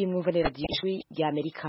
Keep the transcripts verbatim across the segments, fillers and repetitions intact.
iyi mwumva ni radiyo ijwi ry'Amerika.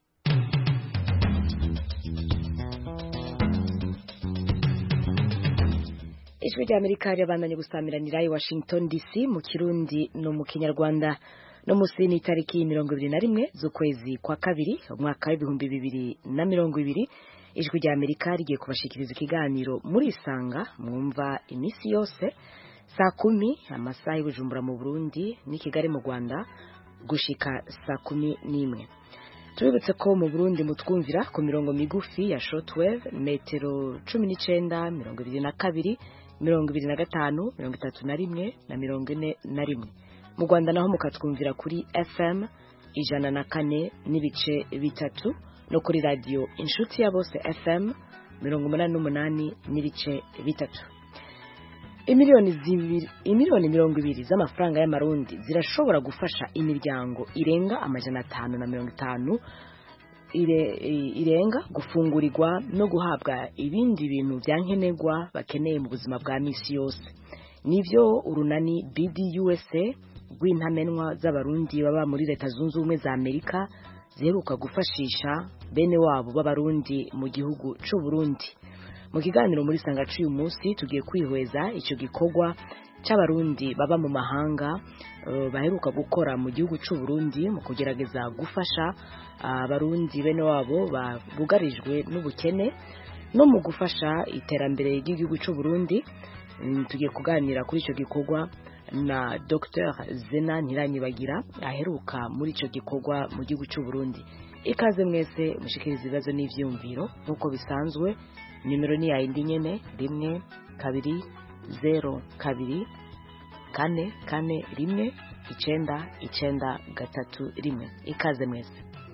Ijwi ry'Amerika ryabandanye gusamiranira i Washington D C mu Kirundi no mu Kinyarwanda. No musi ni tariki mirongo ibiri na rimwe z'ukwezi kwa kabiri umwaka w'ibihumbi bibiri na mirongo ibiri. Ijwi ry'Amerika rigiye kubashikiriza ikiganiro muri Isanga mwumva imisi yose saa kumi amasaha y'Ubujumbura mu Burundi ni Kigali mu Rwanda gushika saa kumi n'imwe. Tubibutse ko mu Burundi mutwumvira ku mirongo migufi ya shortwave metero cumi n'icenda, mirongo ibiri na kabiri, mirongo ibiri na gatanu, mirongo itatu na rimwe na mirongo ine na rimwe. Mu Rwanda naho mukatwumvira kuri F M ijana na kane n'ibice bitatu no kuri radio Inshuti ya Bose F M mirongo umunani n'umunani n'ibice bitatu. Imiliyoni zibiri, imiliyoni mirongo ibiri z'amafaranga y'amarundi zirashobora gufasha imiryango irenga amajana atanu na mirongo itanu ire, irenga gufungurirwa no guhabwa ibindi bintu byankenerwa bakeneye mu buzima bwa misi yose. Nivyo urunani B D U S A rw'intamenwa z'abarundi baba muri Leta Zunze Ubumwe za Amerika ziheruka gufashisha bene wabo b'abarundi mu gihugu c'u Burundi. Mu kiganiro muri Sanga c'uyu munsi tugiye kwihweza ico gikorwa c'abarundi baba mu mahanga uh, baheruka gukora mu gihugu c'u Burundi mu kugerageza gufasha abarundi uh, bene wabo babugarijwe n'ubukene no mu gufasha iterambere ry'igihugu c'u Burundi. Um, tugiye kuganira kuri ico gikorwa na Docteur Zena Ntiranyibagira aheruka muri ico gikorwa mu gihugu c'u Burundi. Ikaze mwese mushikiriza ibibazo n'ivyumviro nkuko bisanzwe. Nimero ni yindi nyene rimwe kabiri zero kabiri kane kane rimwe icenda icenda gatatu rimwe. Ikaze mwese.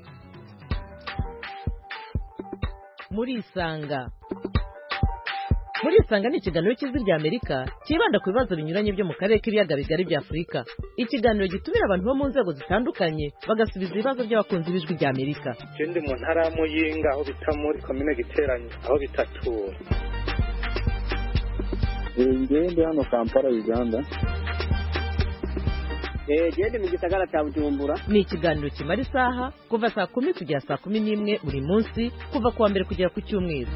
Muri Isanga. Muri Isanga ni ikiganiro cy'Ijwi ry'Amerika kibanda ku bibazo binyuranye byo mu karere k'ibiyaga bigari bya Afurika. Ikiganiro gitumira abantu bo mu nzego zitandukanye bagasubiza ibibazo by'abakunzi b'Ijwi ry'Amerika. Ndi mu ntara ya Muyinga aho bita muri commune Giteranyi aho bitatura. Ngende hano Kampala Uganda. Eh gende mu gisagara cya Bujumbura. Ni ikiganiro kimara isaha kuva saa kumi kugera saa kumi n'imwe buri munsi kuva kuwa mbere kugera ku cyumweru.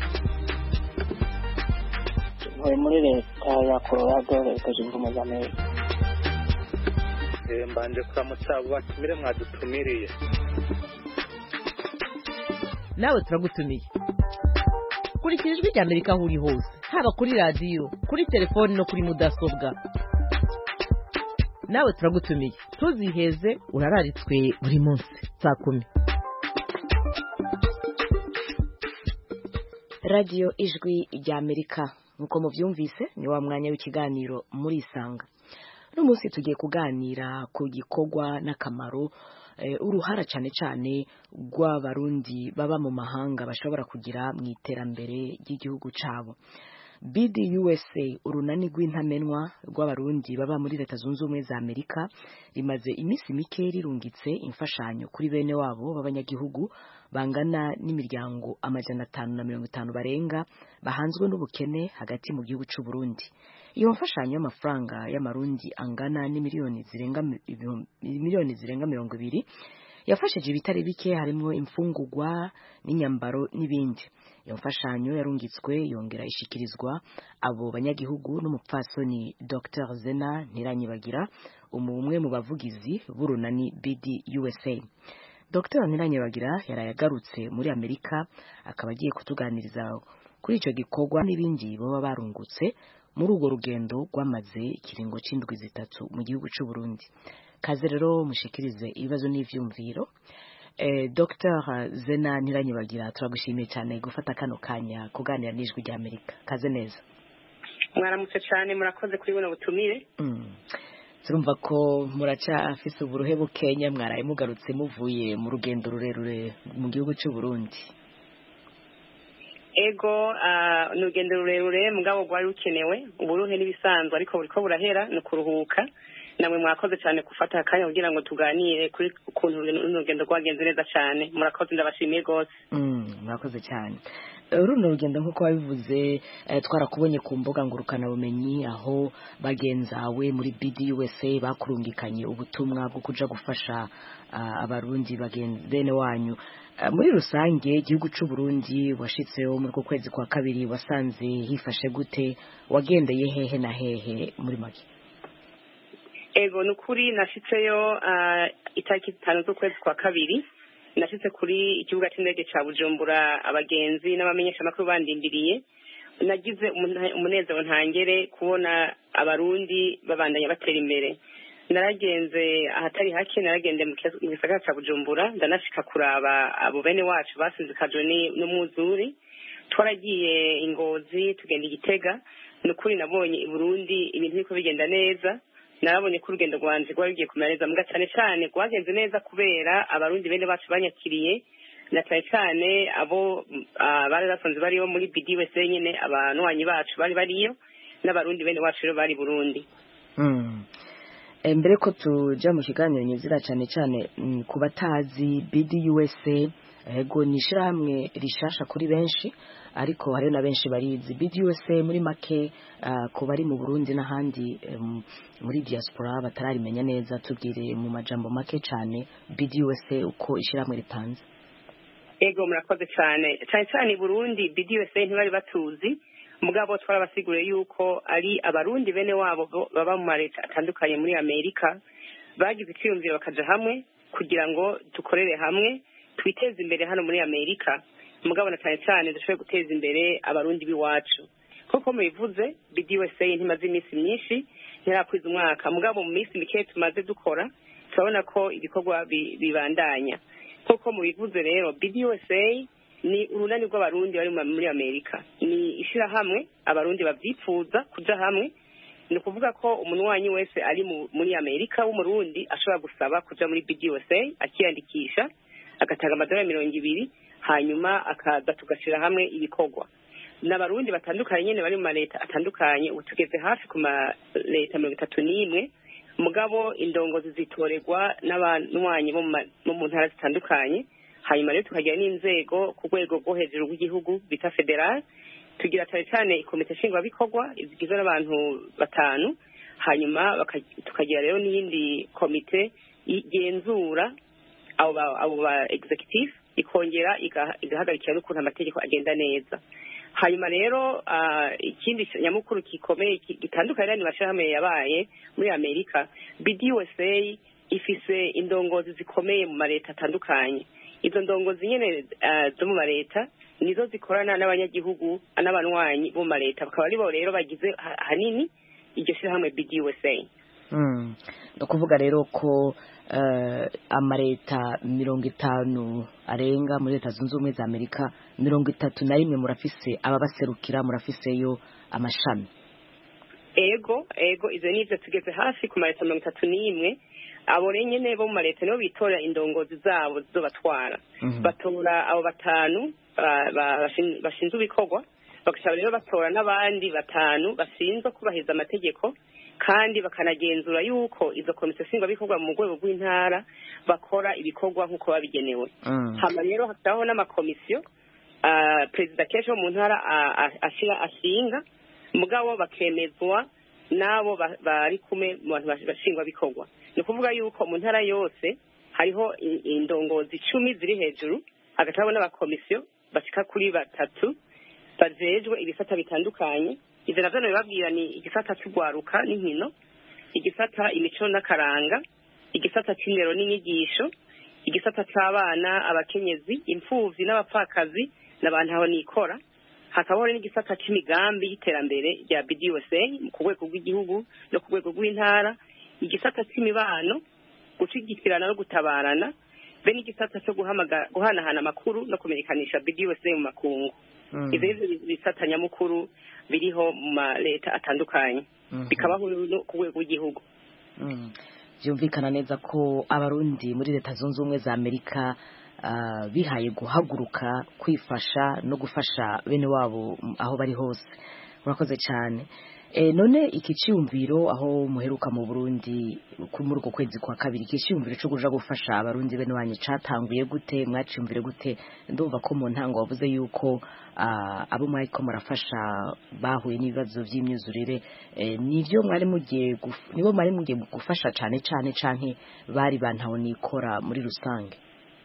Muri Leta ya Colorado Leta Zunze Ubumwe za Amerika. Eh mbanje kuramutsa abo batumire mwadutumiriye. Nawe turagutumiye. Kurikira Ijwi ry'Amerika aho uri hose, haba kuri radio, kuri telefone no kuri mudasobwa. Nawe turagutumiye. Tuziheze urararitswe buri munsi saa kumi. Radio Ijwi ry'Amerika. Nuko muvyumvise ni wa mwanya w'ikiganiro muri Isanga. No munsi tugiye kuganira ku gikorwa n'akamaro e, uruhara cyane cyane rw'abarundi baba mu mahanga bashobora kugira mu iterambere ry'igihugu cabo. B D U S A urunani rw'intamenwa rw'abarundi baba muri Leta Zunze Ubumwe za Amerika rimaze imisi mike rirungitse imfashanyo kuri bene wabo b'abanyagihugu bangana n'imiryango amajana atanu na mirongo itanu barenga bahanzwe n'ubukene hagati mu gihugu c'u Burundi. Iyo mfashanyo y'amafaranga y'amarundi angana n'imiliyoni zirenga miliyoni zirenga mirongo ibiri yafashije ibitari bike harimo imfungurwa n'inyambaro n'ibindi. Iyo mfashanyo yarungitswe yongera ishikirizwa abo banyagihugu n'umupfasoni Docteur Zena Ntiranyibagira umwe mu bavugizi b'urunani B D U S A. Docteur Ntiranyibagira yarayagarutse muri Amerika akaba agiye kutuganiriza kuri ico gikorwa n'ibindi baba barungutse muri urwo rugendo rwamaze ikiringo c'indwi zitatu mu gihugu c'u Burundi. Kaze rero mushikirize ibibazo n'ivyumviro. Eh, Docteur Zena Ntiranyibagira turagushimiye cyane gufata kano kanya kuganira n'Ijwi ry'Amerika. Kaze neza. Mwaramutse cyane murakoze kuri buno butumire. Mm. Turumva ko muraca afise uburuhe bukenya mwaraye mugarutse muvuye mu rugendo rurerure mu gihugu cy'u Burundi. Ego uh, n'urugendo rurerure mugabo rwari rukenewe uburuhe n'ibisanzwe ariko buriko burahera no kuruhuka. Namwe mwakoze cyane gufata akanya kugira ngo tuganire kuri ukuntu urugendo rwagenze neza cyane. Murakoze ndabashimiye gose. Mm, murakoze cyane. runo rugendo nk'uko wabivuze twarakubonye ku mbuga ngurukanabumenyi aho bagenzawe muri B D U S A bakurungikanye ubutumwa bwo kuja gufasha abarundi bene wanyu. Muri rusange igihugu cy'u Burundi washitseho muri ko kwezi kwa kabiri wasanze hifashe gute, wagendeye hehe na hehe muri make? Ego nukuri nashitseyo itariki zitanu z'ukwezi kwa kabiri, nashitse kuri ikibuga cy'indege ca Bujumbura, abagenzi n'abamenyesha makuru bandindiriye. Nagize umunezero ntangere kubona abarundi babandanya batera imbere. Naragenze ahatari hake, naragende mu gisagara ca Bujumbura, ndanashika kuraba abo bene wacu basinzikajwe n'umwuzuri. Twaragiye Ingozi, tugenda Igitega. Nukuri nabonye i Burundi ibintu biko bigenda neza. Narabonye ko urugendo rwanje rwari rugiye kumera neza, muga cyane cyane rwagenze neza kubera abarundi bene bacu banyakiriye, na cyane cyane abo bari basanzwe bariyo muri B D U S A nyene, abanwanyi bacu bari bariyo n'abarundi bene wacu rero bari Burundi. Mm. Mbere ko tuja mu kiganiro nyizira cyane cyane ku batazi B D U S A, ego ni ishirahamwe rishasha kuri benshi, ariko hari na benshi barizi B D U S A muri make. Uh, ko bari mu Burundi n'ahandi um, muri diaspora batararimenya neza, tubwire mu majambo make cyane B D U S A uko ishiramwe ripanze. Ego murakoze cyane cyane cyane Burundi B D U S A ntibari batuzi, mugabo twarabasigure yuko ari abarundi bene wabo baba mu mareta atandukanye muri Amerika, bagize icyumviro bakaja hamwe kugira ngo dukorere hamwe twiteze imbere hano muri Amerika, mugabo na cyane cyane dushobore guteza imbere abarundi biwacu. Koko mubivuze B D U S A ntimaze iminsi myinshi, ntirakwiza umwaka, mugabo mu minsi mike tumaze dukora turabona ko ibikorwa bibandanya. Koko mubivuze rero B D U S A ni urunani rw'abarundi bari muri Amerika, ni ishira hamwe abarundi bavyifuza kuja hamwe. Ni kuvuga ko umunwanyi wese ari muri Amerika w'umurundi ashobora gusaba kuja muri B D U S A, akiyandikisha agatanga amadolari mirongo ibiri, hanyuma akaza tugashira hamwe ibikorwa. N'abarundi batandukanye nyene bari mu maleta atandukanye, ubu tugeze hafi ku maleta mirongo itatu n'imwe, mugabo indongozi zitorerwa n'abanywanyi bo mu ntara zitandukanye. Hanyuma rero tukagira n'inzego ku rwego rwo hejuru rw'igihugu bita federal, tugira cyane cyane ikomite nshingwabikorwa igizwe n'abantu batanu, hanyuma tukagira rero n'iyindi komite igenzura abo ba executive, ikongera igahagarikira n'ukuntu amategeko agenda neza. Hanyuma rero ikindi nyamukuru gikomeye gitandukanye n'amashirahamwe yabaye muri Amerika, B D U S A ifise indongozi zikomeye mu mareta atandukanye. Izo ndongozi nyene zo mu mareta nizo zikorana n'abanyagihugu n'abanwanyi bo mu mareta, bakaba ari bo rero bagize hanini iryo shirahamwe B D U S A. Mm. No kuvuga rero ko uh, amareta mirongo itanu arenga muri Leta Zunze Ubumwe za Amerika, mirongo itatu na rimwe murafise ababaserukira, murafiseyo amashami. Ego, ego izo nivyo tugeze hafi ku mareta mirongo itatu n'imwe. Abo nyene bo mu mareta nibo bitora indongozi zabo zo batwara. Mm -hmm. Batora abo batanu bashinzwe ibikorwa, bakashaba rero batora n'abandi batanu bashinzwe kubahiriza amategeko, kandi bakanagenzura yuko izo komite nshingwabikorwa mu rwego rw'intara bakora ibikorwa nk'uko babigenewe. Mm. Hama rero hakabaho n'amakomisiyo uh, perezida kenshi wo mu ntara ashira ashinga, mugabo bakemezwa nabo bari kume mu bantu bashingwabikorwa. Ni kuvuga yuko mu ntara yose hariho indongozi icumi ziri hejuru, hagataho n'abakomisiyo bashika kuri batatu bajejwe ibisata bitandukanye. Ivyo navyo bibabwira ni igisata cy'ugwaruka n'inkino, igisata imico n'akaranga, igisata cy'indero n'inyigisho, igisata cy'abana, abakenyezi, imfuvyi n'abapfakazi n'abantu aho nikora. Hakabaho n'igisata cy'imigambi y'iterambere rya B D U S A ku rwego rw'igihugu no ku rwego rw'intara, igisata cy'imibano, gushigikirana no gutabarana, be n'igisata cyo guhanahana amakuru no kumenyekanisha B D U S A mu makungu. Mm. Ivyo bisata nyamukuru biriho mu maleta atandukanye. Mm -hmm. Bikabaho ku rwego rw'igihugu. Mm. Byumvikana neza ko abarundi muri Leta Zunze Ubumwe za Amerika uh, bihaye guhaguruka kwifasha no gufasha bene wabo aho bari hose. Murakoze cyane. E, none iki cyumviro aho muheruka mu Burundi muri uko kwezi kwa kabiri, iki cyumviro cyo kuja gufasha abarundi bene wanyu catanguye gute, mwacumvire gute? Ndumva ko mu ntango wavuze yuko uh, abo mwariko murafasha bahuye n'ibibazo vy'imyuzurire, e, nivyo mwari mugiye nibo mwari mugiye gufasha cane cane canke bari bantaho nikora muri rusange?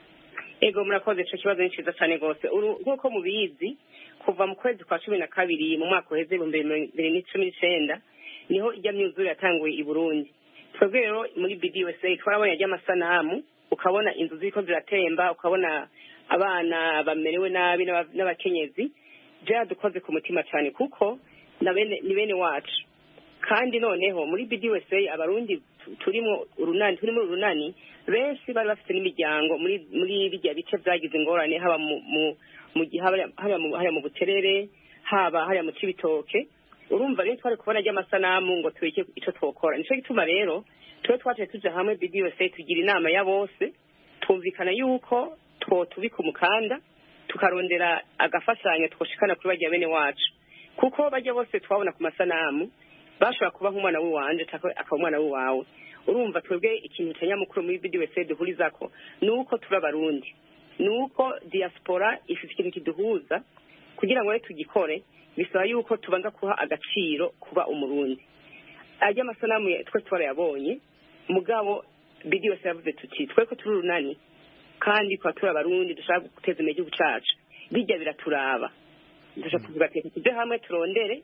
Ego murakoze, ico kibazo ni ciza cyane gose. Nkuko mubizi kuva mu kwezi kwa cumi na kabiri mu mwaka uheze ibihumbi bibiri na cumi n'icenda niho ijya myuzure yatanguye i Burundi. Twebwe rero muri B D U S A twarabonye ajya amasanamu, ukabona inzu ziko ziratemba, ukabona abana bamerewe nabi n'abakenyezi. Je dukoze ku mutima cyane kuko na bene ni bene wacu. Kandi noneho muri B D U S A abarundi turimo urunani turimo urunani benshi bari bafite n'imiryango muri muri bijya bice byagize ingorane, haba mu mu haba mu Buterere, haba hariya mu Cibitoke. Urumva rero twari kubona ajya amasanamu ngo twike ico twokora. Nico gituma rero twe twaje tuja hamwe B D U S A tugira inama ya bose, twumvikana yuko two tubika umukanda tukarondera agafashanyo twoshikana kuri bajya bene wacu, kuko bajya bose twabona ku masanamu bashobora kuba nk'umwana w'iwanje akaba umwana w'iwawe. Urumva twebwe ikintu cyanyamukuru muri B D U S A duhurizako nuko turi abarundi, nuko diaspora ifite ikintu kiduhuza. Kugira ngo tugikore bisaba yuko tubanza kuha agaciro kuba umurundi. Ajya amasanamu twe twarayabonye, mugabo B D U S A yavuze tuti twe ko turi runani kandi kwa turi abarundi dushaka guteza imbere igihugu cacu, bijya biraturaba. Dushaka kuvuga ati tuje hamwe turondere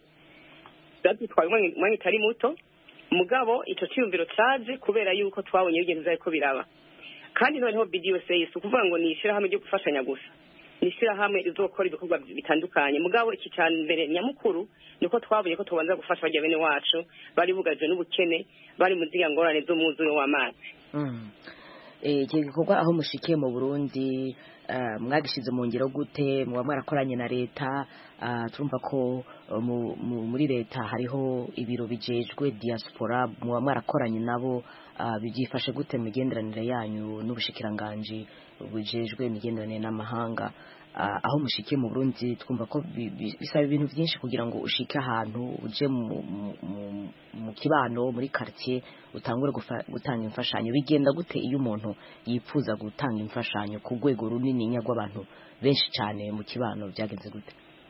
twari umwanya itari muto, mugabo ico cyumviro caje kubera yuko twabonye ibintu vyariko biraba. Kandi noneho B D U S A si ukuvuga ngo nishira hamwe ryo gufashanya gusa, nishira hamwe rizokora ibikorwa bitandukanye, mugabo iki cyane mbere nyamukuru niko twabonye ko tubanza gufasha bajya bene wacu bari bugaje n'ubukene, bari mu ziga ngorane zo muzuro w'amazi. Mm. Eh, iki gikorwa aho mushikiye mu Burundi uh, mwagishize mu ngiro gute? Muba mwarakoranye na leta? Uh, turumva ko uh, mu, mu, muri leta hariho ibiro bijejwe diaspora, muba mwarakoranye nabo, uh, bijifashe gute migenderanire yanyu n'ubushikiranganje bujejwe imigenderanire n'amahanga? Uh, aho mushikiye mu Burundi twumva ko bisaba ibintu byinshi kugira ngo ushike ahantu uje mu, mu, mu kibano muri quartier utangure gutanga imfashanyo. Bigenda gute iyo umuntu yipfuza gutanga imfashanyo ku rwego runini nyagw'abantu benshi cyane mu kibano, byagenze gute?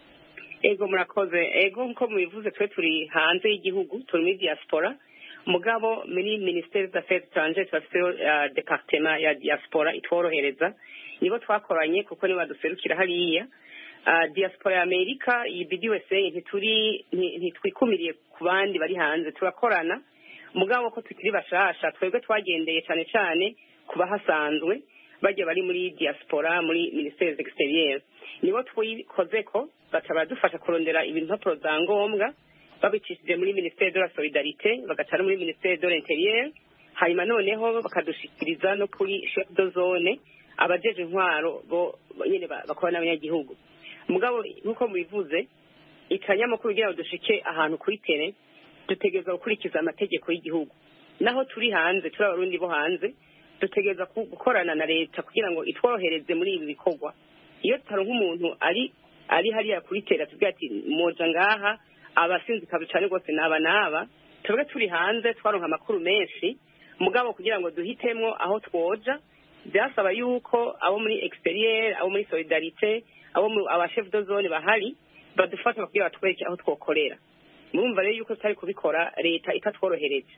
Ego murakoze. Ego nko mubivuze twe turi hanze y'igihugu, turi muri diaspora, mugabo muri Ministère des Affaires étrangères twafite uh, département ya diaspora itworohereza, nibo twakoranye kuko niba duserukira hariya. Uh, diaspora ya Amerika iyi B D U S A ntituri ntitwikumiriye ku bandi bari hanze, turakorana mugabo ko tukiri bashasha. Twebwe twagendeye cyane cyane kuba hasanzwe bajya bari muri diaspora muri Ministère des Extérieurs, nibo twikoze ko bataba dufasha kurondera ibintu mpapuro za ngombwa, babicishije muri Ministère de la Solidarité bagatara muri Ministère de l'Intérieur, hanyuma noneho bakadushikiriza no kuri chef de zone abajeje intwaro bo nyene bakora n'abanyagihugu. Mugabo nkuko mubivuze ikanyamakuru kugira ngo dushike ahantu kuri tere dutegereza gukurikiza amategeko y'igihugu. Naho turi hanze, turi abarundi bo hanze, dutegereza gukorana na leta kugira ngo itworohereze muri ibi bikorwa. Iyo taronka umuntu ari ari hariya kuri tere tuvuga ati moja ngaha abasinzi kabi cyane gose naba naba, twebwe turi hanze twaronka amakuru menshi, mugabo kugira ngo duhitemwo aho twoja byasaba yuko abo muri extérieur, abo muri solidarité, abo mu aba chef de zone bahari badufata kugira batwereke aho twokorera. Murumva rero yuko tutari kubikora leta itatworohereje.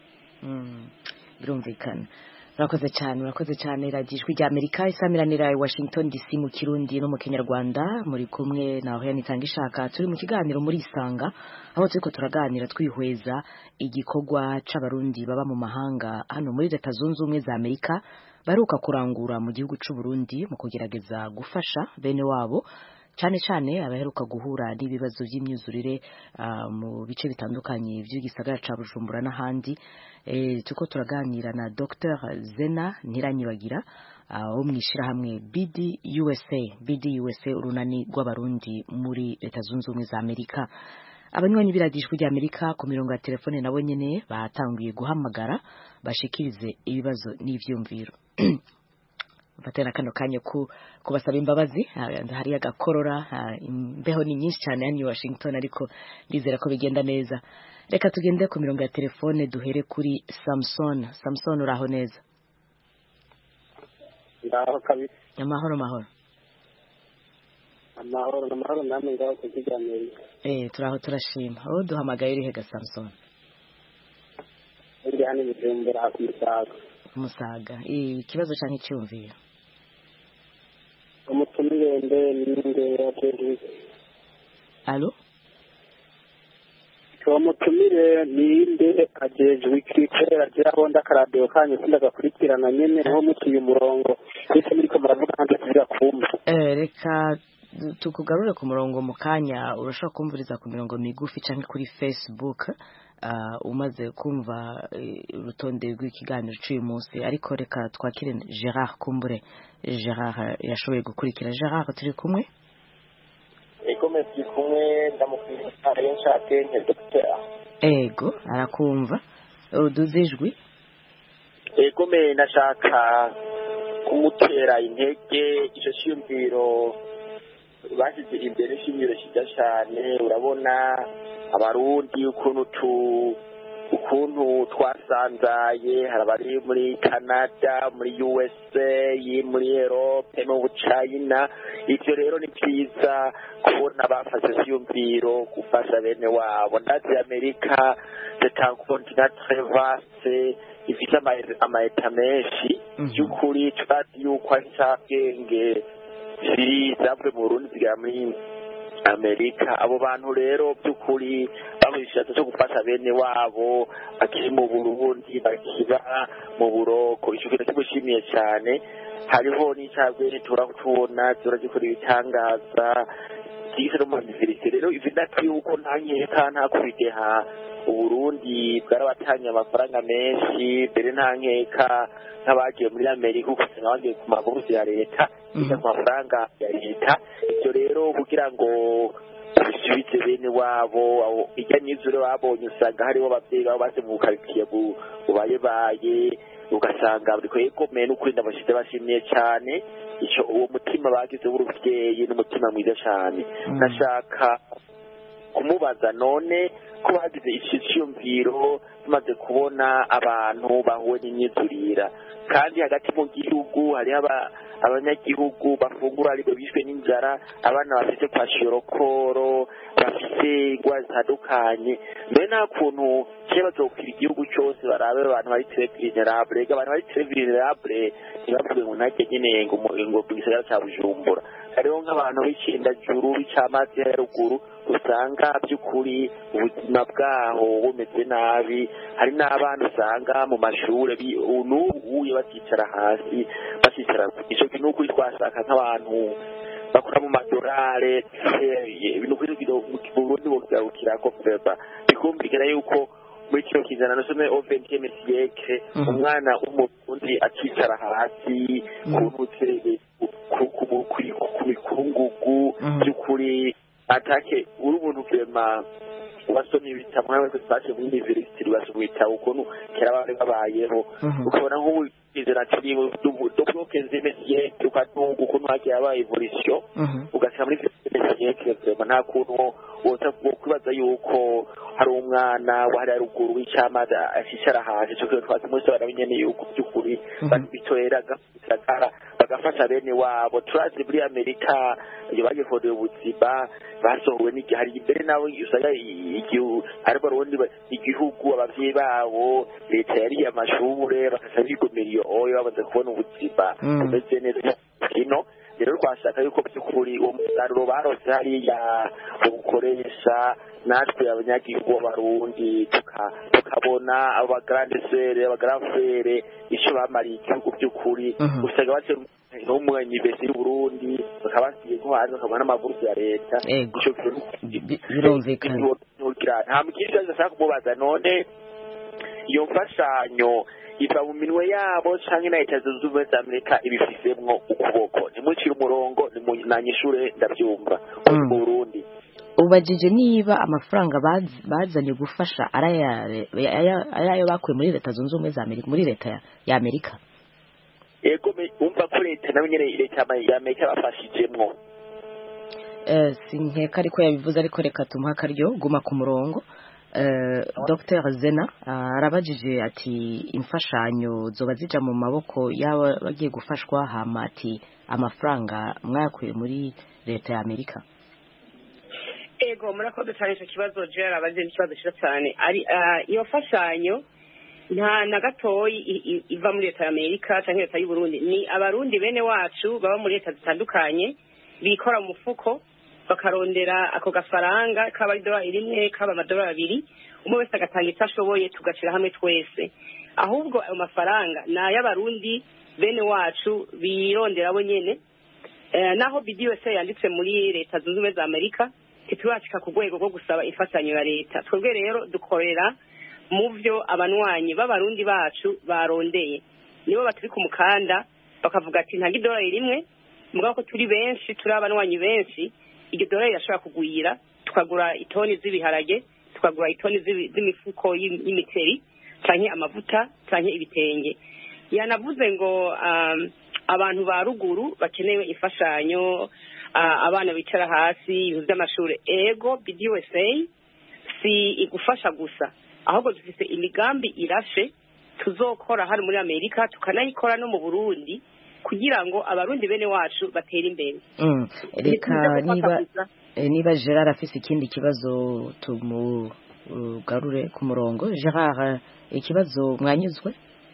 Mm. Birumvikana. Murakoze cyane, murakoze cyane. Ragijwe rya Amerika isamiranira i Washington D C mu Kirundi no mu Kinyarwanda, muri kumwe na Oriane Itangishaka. Turi mu kiganiro muri Isanga aho turiko turaganira twihweza igikorwa c'abarundi baba mu mahanga hano muri Leta Zunze Ubumwe za Amerika baruka kurangura mu gihugu c'u Burundi mu kugerageza gufasha bene wabo, cyane cyane abaheruka guhura n'ibibazo by'imyuzurire uh, mu bice bitandukanye by'igisagara ca Bujumbura n'ahandi. E, tuko turaganira na Docteur Zena Ntiranyibagira wo uh, mwishira hamwe B D U S A B D U S A urunani rw'abarundi muri Leta Zunze Ubumwe za Amerika. Abanywanyi biradishwe rya Amerika ku mirongo ya telefone nabo nyene batanguye guhamagara bashikirize ibibazo n'ivyumviro. mfate na kano kanya ku kubasaba imbabazi hari agakorora imbeho ni nyinshi cyane hano i Washington ariko ndizera ko bigenda neza. Reka tugende ku mirongo ya telefone duhere kuri Samson. Samson uraho neza? Ndaho kabisa. Amahoro mahoro. Amahoro amahoro namwe ngaho kukiganira. Eh turaho turashima. Aho duhamagaye uri hega Samson? Ndi hano Bujumbura ku Musaga. Musaga. Eh ikibazo cyangwa icyumviro? Umutumire nde ninde yateje. Allo? Umutumire ninde ajejwe ikikera cyabo ndakaradio kanye ndagakurikirana nyene ho mukiye umurongo ese miriko muravuga kandi tugira kumva. Eh reka tukugarure ku murongo mu kanya urashaka kumviriza ku mirongo migufi canke kuri Facebook uh, umaze kumva urutonde uh, rw'ikiganiro cy'uyu munsi ariko reka twakire Gerard Kumbure. Gerard yashoboye gukurikira. Gerard turi kumwe? Ego mesi kumwe ndamukwiye yenshate nke docteur. Ego arakumva uduzijwi. Ego me nashaka kumutera intege icyo cyumviro bashyize imbere shingiro shija cyane. Urabona abarundi ukuntu tu ukuntu twasanzaye harabari muri Canada muri U S A muri Europe no mu China. Ivyo rero ni byiza kubona bafashe cyumviro gufasha bene wabo. Ndazi Amerika c'est un continent très vaste ifite amaeta menshi by'ukuri twazi yuko ari cyabwenge zizavuye mu Burundi zigera muri Amerika. Abo bantu rero by'ukuri bamurishatse cyo gufasha bene wabo akiri mu Burundi bakiba mu buroko. Icyo kintu kimushimiye cyane. Hariho n'icyabwenge turakubona turagikora ibitangaza byise no mu universite. Rero ivyo ndakwiye uko nta nkeka nta kubideha Uburundi bwarabatanye amafaranga menshi mbere nta nkeka nk'abagiye muri Amerika ukusanga bagiye ku maburusi ya leta ija ku mafaranga ya leta. Ivyo rero kugira ngo bisubize bene wabo ijya n'izure babonye usanga hariho abavyeyi babo basemukabikiye bubayebaye ugasanga buri ko yekomeye n'ukuri ndabashyize bashimiye cyane icyo uwo mutima bagize w'uruvyeyi n'umutima mwiza cyane. Nashaka kumubaza none ko bagize iki cyumviro tumaze kubona abantu bahuwe n'imyizurira kandi hagati mu gihugu hari abanyagihugu bafungura ariko bishwe n'inzara, abana bafite kwashyorokoro bafite ingwara zitandukanye. Mbere nta kuntu kera bazokira igihugu cyose barabe abantu bari très vulnerable. Abantu bari très vulnerable ntibavuge ngo ntajye nyine ngo ngo gisagara cya Bujumbura. Hariho nk'abantu b'icinda juru b'icamazi ya ruguru usanga by'ukuri ubuzima bwaho bumeze nabi. Hari n'abana usanga mu mashure n'ubuye baticara hasi baticara icyo kintu ukuri twashaka nk'abantu bakora mu madorare ibintu kuri mu Burundi bogarukira ko peba bikumvikana yuko muri kino kizana nasome au vingtième siècle umwana w'umurundi akicara hasi kurutse ku mikungugu by'ukuri atake uri umuntu kwema wasomye ibitabo nawe twashe muri university wasomye ibitabo ukuntu kera bari babayeho ukabona nk'ubu izera turi dobuke zimesiye ukatunga ukuntu hagiye aba evolution ugasanga muri zimesiye kwema nta kuntu wota kwibaza yuko hari umwana wahari ruguru w'icamada ashishara hasi cyo twatse muri sora binyene yuko byukuri bitoera gafara bagafasha bene wabo. Turazi muri Amerika iyo bagifodeye ubuzima basohowe n'igihari imbere nawe usanga igihu ariko rundi igihugu abavyeyi babo leta yari amashure bakasaba bigomera iyo oyo babaze kubona ubuzima umeze neza kino. Rero twashaka yuko byukuri uwo musaruro barose hariya ukoresha natwe abanyagihugu b'abarundi tukabona abo bagrande sere abagrafere icyo bamariye igihugu by'ukuri usanga bace n'umwenyi bese y'Uburundi bakabasiye ko hanze bakabona n'amavurusi ya leta icyo kintu birumvikana. Nta mukiriya ashaka kumubaza none iyo mfashanyo iva mu minwe yabo canke na leta zunze ubumwe za Amerika ibifisemwo ukuboko nimucira umurongo nimunyishure ndabyumva mu Burundi. Ubajije niba amafaranga bazanye gufasha arayayo bakuye muri leta zunze ubumwe za Amerika muri leta ya Amerika. ego umva ko leta nayo nyene leta y'Amerika bafashijemwo sinkeka ariko yabivuze ariko reka tumuha akaryo guma ku murongo. Docteur Zena arabajije ati imfashanyo zoba zija mu maboko yaba bagiye gufashwa hama ati amafaranga mwakuye muri leta ya Amerika. Ego murakoze cyane icyo kibazo je arabaje ikibazo cyiza cyane ari iyo fashanyo nta na gatoyi iva muri leta ya Amerika cyangwa leta y'u Burundi, ni abarundi bene wacu baba muri leta zitandukanye bikora mu mufuko bakarondera ako gafaranga kaba ari dolari rimwe kaba amadolari abiri, umwe wese agatanga icyo ashoboye tugashira hamwe twese. Ahubwo ayo mafaranga ni ay'abarundi bene wacu birondera bo nyene, naho B D U S A yanditse muri leta zunze ubumwe za Amerika titubashika ku rwego rwo gusaba imfashanyo ya leta. Twebwe rero dukorera mu byo abanwanyi b'abarundi bacu barondeye, nibo baturi ku mukanda bakavuga ati nta gidolari rimwe mugabo ko turi benshi turi abanwanyi benshi iryo dolari yashobora kugwira tukagura itoni z'ibiharage tukagura itoni z'imifuko y'imiceri canke amavuta canke ibitenge. Yanavuze ngo um, abantu ba ruguru bakenewe imfashanyo, uh, abana bicara hasi ibintu by'amashuri. Ego B D U S A si igufasha gusa, ahubwo dufise imigambi irashe tuzokora hano muri Amerika tukanayikora no mu Burundi kugira ngo abarundi bene wacu batere imbere. Mm. Reka niba niba Gerard afise ikindi kibazo tumugarure ku murongo. Gerard, ikibazo mwanyuzwe?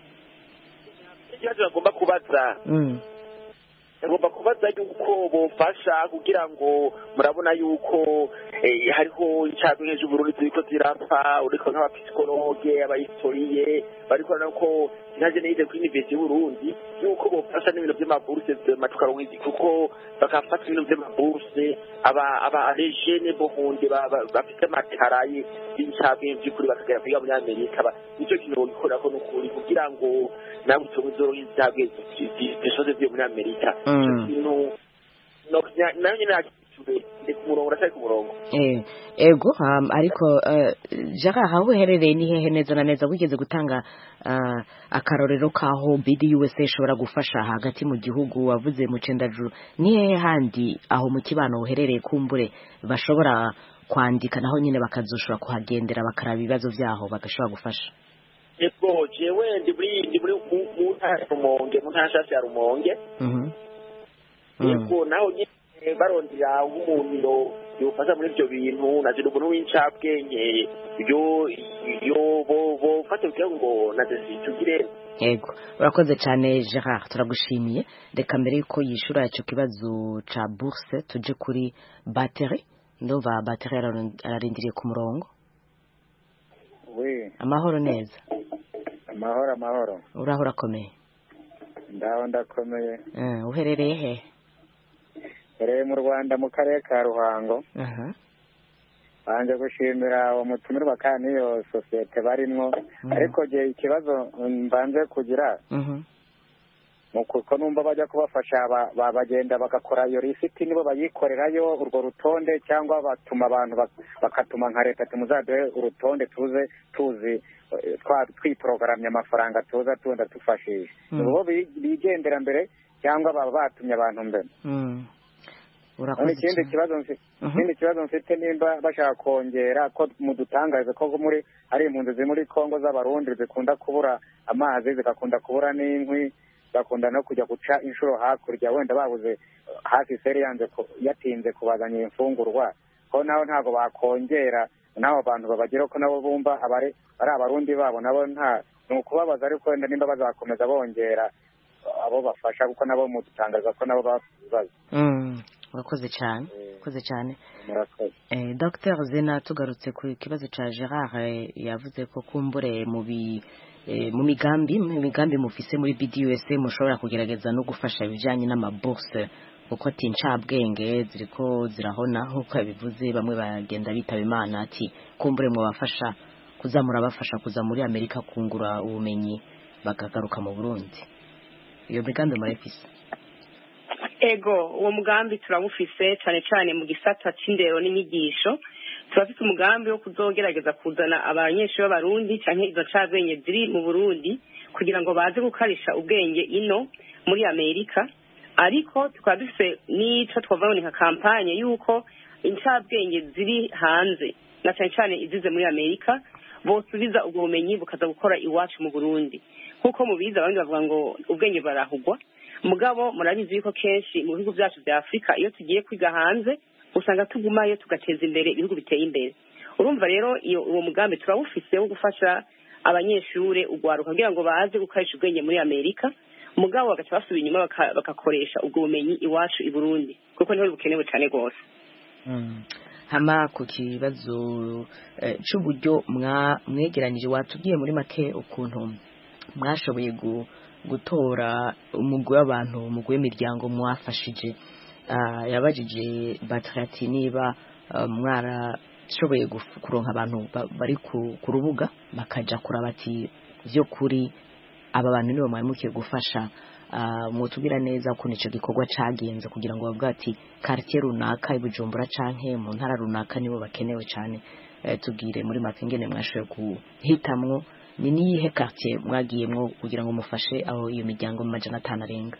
Ikibazo bagomba kubaza mm. bagomba kubaza yuko bofasha kugira ngo murabona yuko eh, hariho incabwenge z'Uburundi ziriko zirapfa, uriko nk'abapsikologe abahistoriye bariko nako naje nize kuri University y'Uburundi yuko bofasha n'ibintu by'amaburse matukaronki kuko bakafata ibintu by'amaburse aba aba legene bohunde bafite amataraye incabwenge by'ukuri bakagera kwiga muri Amerika. Nicyo kintu gikora ko n'ukuri kugira ngo nawe tuzo incabwenge zishoze byo muri Amerika. No no nanye nakisube ndi ku murongo urashaka ku murongo. Eh ego um, ariko uh, Jaka hawe herereye ni hehe neza na neza wigeze gutanga uh, akarorero kaho B D U S A ishobora gufasha hagati mu gihugu wavuze mu cendajuru ni hehe handi aho mu kibano uherereye kumbure bashobora kwandika naho nyine bakazoshobora kuhagendera bakaraba ibibazo byaho bagashobora gufasha? Ego jewe ndi muri ndi muri mu ntara Rumonge mu ntara ya Rumonge. Mhm. Yego naho nyine barondera umuntu yofasha muri ibyo bintu naje n'ubuntu w'incabwenge yo yo bo bo fata ngo naje tugire. Yego urakoze cyane Gerard, turagushimiye. Reka mbere yuko yishura icyo kibazo ca bourse tuje kuri batterie. Ndova batterie ararindiriye ku murongo. Oui. Amahoro neza. Amahoro amahoro. Uraho urakomeye? Ndaho ndakomeye. Eh, uherereye he? Hereye mu Rwanda mu karere ka Ruhango. Aha. Banje gushimira uwo mutumirwa kandi iyo societe barimwo, ariko je ikibazo mbanje kugira. Mhm. Nuko numva bajya kubafasha bagenda bagakora iyo risiti nibo bayikorerayo urwo rutonde cyangwa batuma abantu bakatuma nka leta tumuzaduhe urutonde tuze tuzi twiprogrammye amafaranga tuza tunda tufashije. Ubu bigendera mbere cyangwa baba batumye abantu mbere. Mhm. Urakoze. Ikindi kibazo mfite ikindi kibazo mfite nimba bashaka kongera ko mudutangaze ko muri ari impunzi ziri muri Kongo z'abarundi zikunda kubura amazi zikakunda kubura n'inkwi bakunda no kujya guca inshuro hakurya wenda babuze hafi seri yanze yatinze kubazanya imfungurwa ko naho ntago bakongera naho abantu babagira ko nabo bumva abare ari abarundi babo nabo nta nukubabaza ariko wenda nimba bazakomeza bongera abo bafasha kuko nabo mutangaza ko nabo babaza. Mm. Urakoze cyane. Urakoze cyane. Eh Docteur Zena tugarutse ku kibazo ca Gerard yavuze ko kumbure mu bi mu migambi mu migambi mufise muri B D U S A mushobora kugerageza no gufasha ibijanye n'amabourse kuko tincabwenge ziriko zirahona nkuko yabivuze bamwe bagenda bitaba Imana ati kumbure mu bafasha kuzamura bafasha kuza muri Amerika kungura ubumenyi bakagaruka mu Burundi. Iyo migambi murefise? Ego uwo mugambi turabufise cyane cyane mu gisata c'indero n'inyigisho. Turafite umugambi wo kuzogerageza kuzana abanyeshuri b'abarundi canke izo cabwenye ziri mu Burundi kugira ngo baze gukarisha ubwenge ino muri amerika ariko tukaba dufite n'ico twavuga nka kampanye y'uko incabwenge ziri hanze na cyane cyane izize muri amerika bosubiza ubwo bumenyi bukaza gukora iwacu mu burundi kuko mubiza abandi bavuga ngo ubwenge barahugwa mugabo murabizi yuko kenshi mu bihugu byacu bya afurika iyo tugiye kwiga hanze usanga tugumayo tugateza imbere ibihugu biteye imbere urumva rero iyo uwo mugambi turawufise wo gufasha abanyeshure ugwaruka kugira ngo baze gukarisha ubwenge muri amerika mugabo bagaca basubira inyuma bakakoresha ubwo bumenyi iwacu i burundi kuko niho bukenewe cyane rwose hama ku kibazo c'uburyo mwegeranije watubwiye muri make ukuntu mwashoboye gutora umugwi w'abantu umugwi w'imiryango mwafashije yabajije Batrati niba mwarashoboye kuronka abantu bari ku rubuga bakaja kuraba ati vyo kuri aba bantu nibo mwamukiye gufasha mutubwira neza ukuntu ico gikorwa cagenze kugira ngo bavuga ati quartier runaka ibujumbura canke mu ntara runaka nibo bakenewe cyane tubwire muri make ngene mwashoboye guhitamwo ni niyihe quartier mwagiyemwo kugira ngo mufashe aho iyo miryango mu majana atanu arenga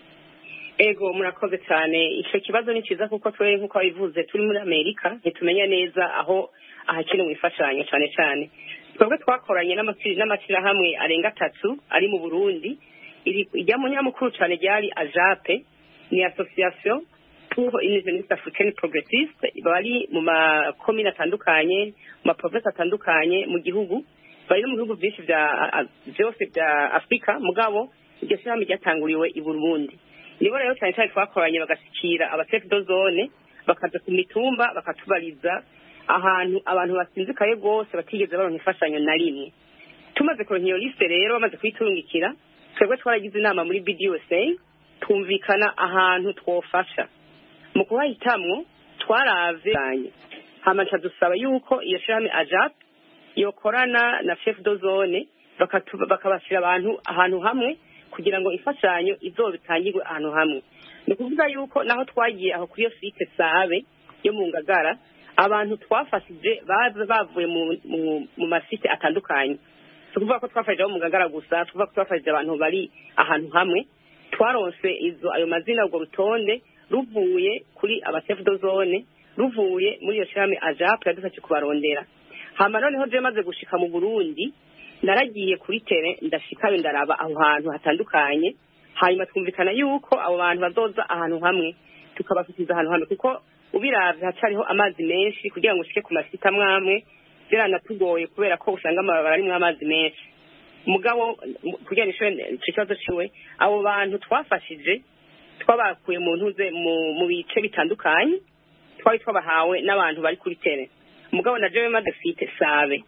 ego murakoze cyane icyo kibazo ni cyiza kuko twe nk'uko bivuze turi muri amerika ntitumenya neza aho ahakiri mu ifashanyo cyane cyane twebwe twakoranye n'amashyirahamwe arenga atatu ari mu burundi ijya mu nyamukuru cyane ryari ajape ni association pour une jeunesse africaine progressiste bari mu makomine atandukanye mu maprovinsi atandukanye mu gihugu bari no mu bihugu byinshi bya byose bya afurika mugabo iryo shyirahamwe ryatanguriwe i burundi nibo rero cyane cyane twakoranye bagashikira abasefu do zone bakaza ku mitumba bakatubariza ahantu abantu basinzikaye rwose batigeze baronka imfashanyo na rimwe tumaze kuronka iyo liste rero bamaze kuyitungikira twebwe twaragize inama muri B D U S A twumvikana ahantu twofasha mu kubahitamwo twaravye hamaca dusaba yuko iyo shirahamwe ajap yokorana na chef do zone bakabashira abantu ahantu hamwe kugira ngo ifashanyo izobitangirwe ahantu hamwe ni kuvuga yuko naho twagiye aho kuri iyo site sabe yo mu ngagara abantu twafashije bavuye mu masite atandukanye tukuvuga ko twafashije abo mu ngagara gusa tukuvuga ko twafashije abantu bari ahantu hamwe twaronse izo ayo mazina ubwo rutonde ruvuye kuri abasefu do zone ruvuye muri iyo shirame ajap yadufashe kubarondera hama noneho je maze gushika mu Burundi naragiye kuri tere ndashikayo ndaraba aho hantu hatandukanye hanyuma twumvikana yuko abo bantu bazoza ahantu hamwe tukabafitiza ahantu hamwe kuko ubiravye hacariho amazi menshi kugira ngo ushike ku masita mwamwe biranatugoye kubera ko usanga amabara arimwo amazi menshi mugabo kugira nisho ikibazo ciwe abo bantu twafashije twabakuye mu ntuze mu bice bitandukanye twari twabahawe n'abantu bari kuri tere mugabo na jewe maze site sabe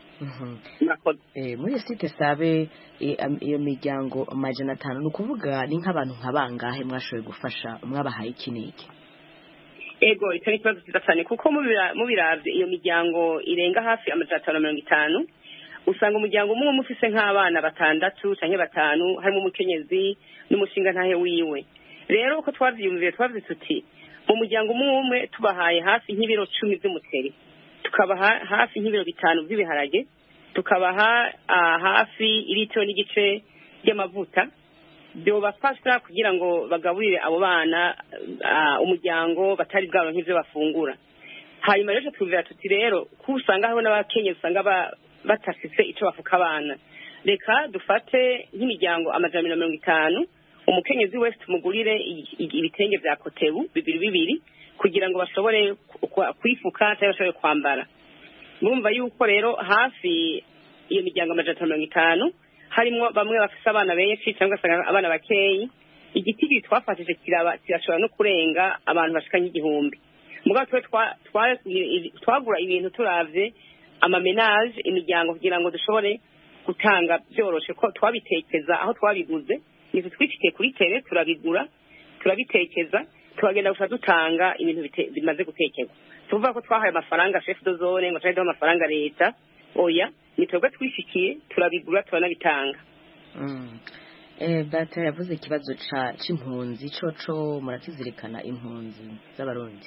Eh, muri site sabe iyo miryango amajana atanu nukuvuga ni nk'abantu nkabangahe mwashoboye gufasha mwabahaye ikiniki ego icyo ni ikibazo cyiza cyane kuko mubiravye iyo miryango irenga hafi amajana atanu na mirongo itanu usanga umuryango umwe mufise nk'abana batandatu canke batanu harimo umukenyezi n'umushinga ntahe wiwe rero uko twavyumviye twavuze tuti mu muryango umwe umwe tubahaye hafi nk'ibiro cumi vy'umuceri tukabaha hafi nk'ibiro bitanu by'ibiharage tukabaha hafi ilitiro n'igice ry'amavuta byobafasha kugira ngo bagaburire abo bana umuryango batari bwabo nk'ivyo bafungura hanyuma rero twumvira tuti rero kusanga hariho n'abakenye usanga batafise ico bafuka abana reka dufate nk'imiryango amajana mirongo itanu umukenyezi wese tumugurire ibitenge vya kotebu bibiri bibiri kugira ngo bashobore kwifuka cyangwa bashobore kwambara murumva yuko rero hafi iyo miryango amajana mirongo itanu harimo bamwe bafise abana benshi cyangwa asanga abana bakeyi igiti twafashije kiraba kirashobora no kurenga abantu bashika nk'igihumbi mugabo twe twagura ibintu turavye amamenage imiryango kugira ngo dushobore gutanga byoroshe ko twabitekeza aho twabiguze nizo twifitiye kuri tere turabigura turabitekeza turagenda gusa dutanga ibintu bimaze gutekerwa tuvuga ko twahaye amafaranga chef de zone ngo twahaye amafaranga leta oya ni twebwe twishikiye turabigura turanabitanga mm. eh data yavuze ikibazo ca c'impunzi coco muratizirikana impunzi z'abarundi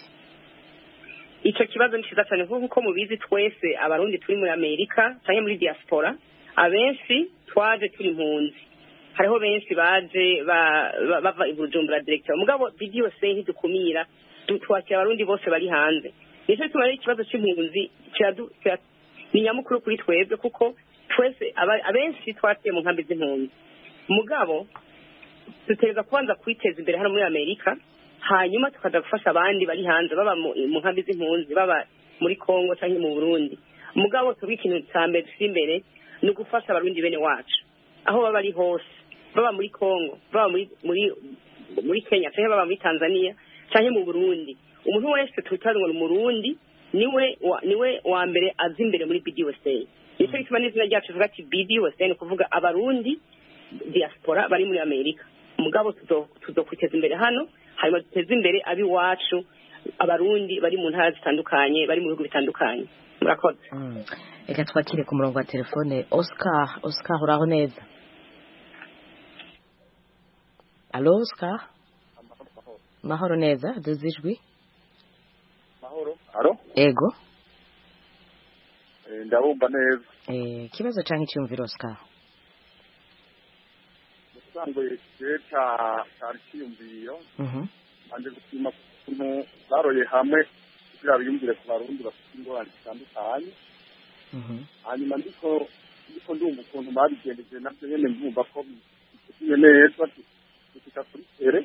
ico kibazo ni ciza cyane kuko mubizi twese abarundi turi muri Amerika cyane muri diaspora abenshi twaje turi impunzi hariho benshi baje bava i Bujumbura directeur mugabo bidiyo se ntidukumira twakira abarundi bose bari hanze nicyo bituma ari ikibazo cy'impunzi ni nyamukuru kuri twebwe kuko twese abenshi twatiye mu nkambi z'impunzi mugabo dutegereza kubanza kwiteza imbere hano muri Amerika hanyuma tukaza gufasha abandi bari hanze baba mu nkambi z'impunzi baba muri Kongo cyangwa mu Burundi mugabo tubi ikintu cya mbere dufite imbere ni ugufasha abarundi bene wacu aho baba ari hose baba muri Kongo baba muri muri muri Kenya cyangwa baba muri Tanzania cyangwa mu Burundi umuntu wese tutarwa mu Burundi niwe niwe wa mbere azi imbere muri B D U S A nicyo bituma n'izina ryacu tuvuga ati B D U S A ni kuvuga abarundi diaspora bari muri Amerika mugabo tuzokwiteza imbere hano hanyuma duteze imbere abi wacu abarundi bari mu ntara zitandukanye bari mu bihugu bitandukanye murakoze reka twakire ku murongo wa telefone Oscar Oscar uraho neza Allo Oscar mahoro neza duzijwi mahoro aro ego eh ndabumva neza eh kibazo canke cyumviro Oscar musanzwe cyeca cyarikiyumviyo mhm anje gupima kuntu baroye hamwe kugira biyumvire ku barundi bafite ingorane zitandukanye mhm hanyuma ndiko ndiko ndumva ukuntu babigendeje nabyo nyene mvumva ko bifitiye neza tukika kuri tere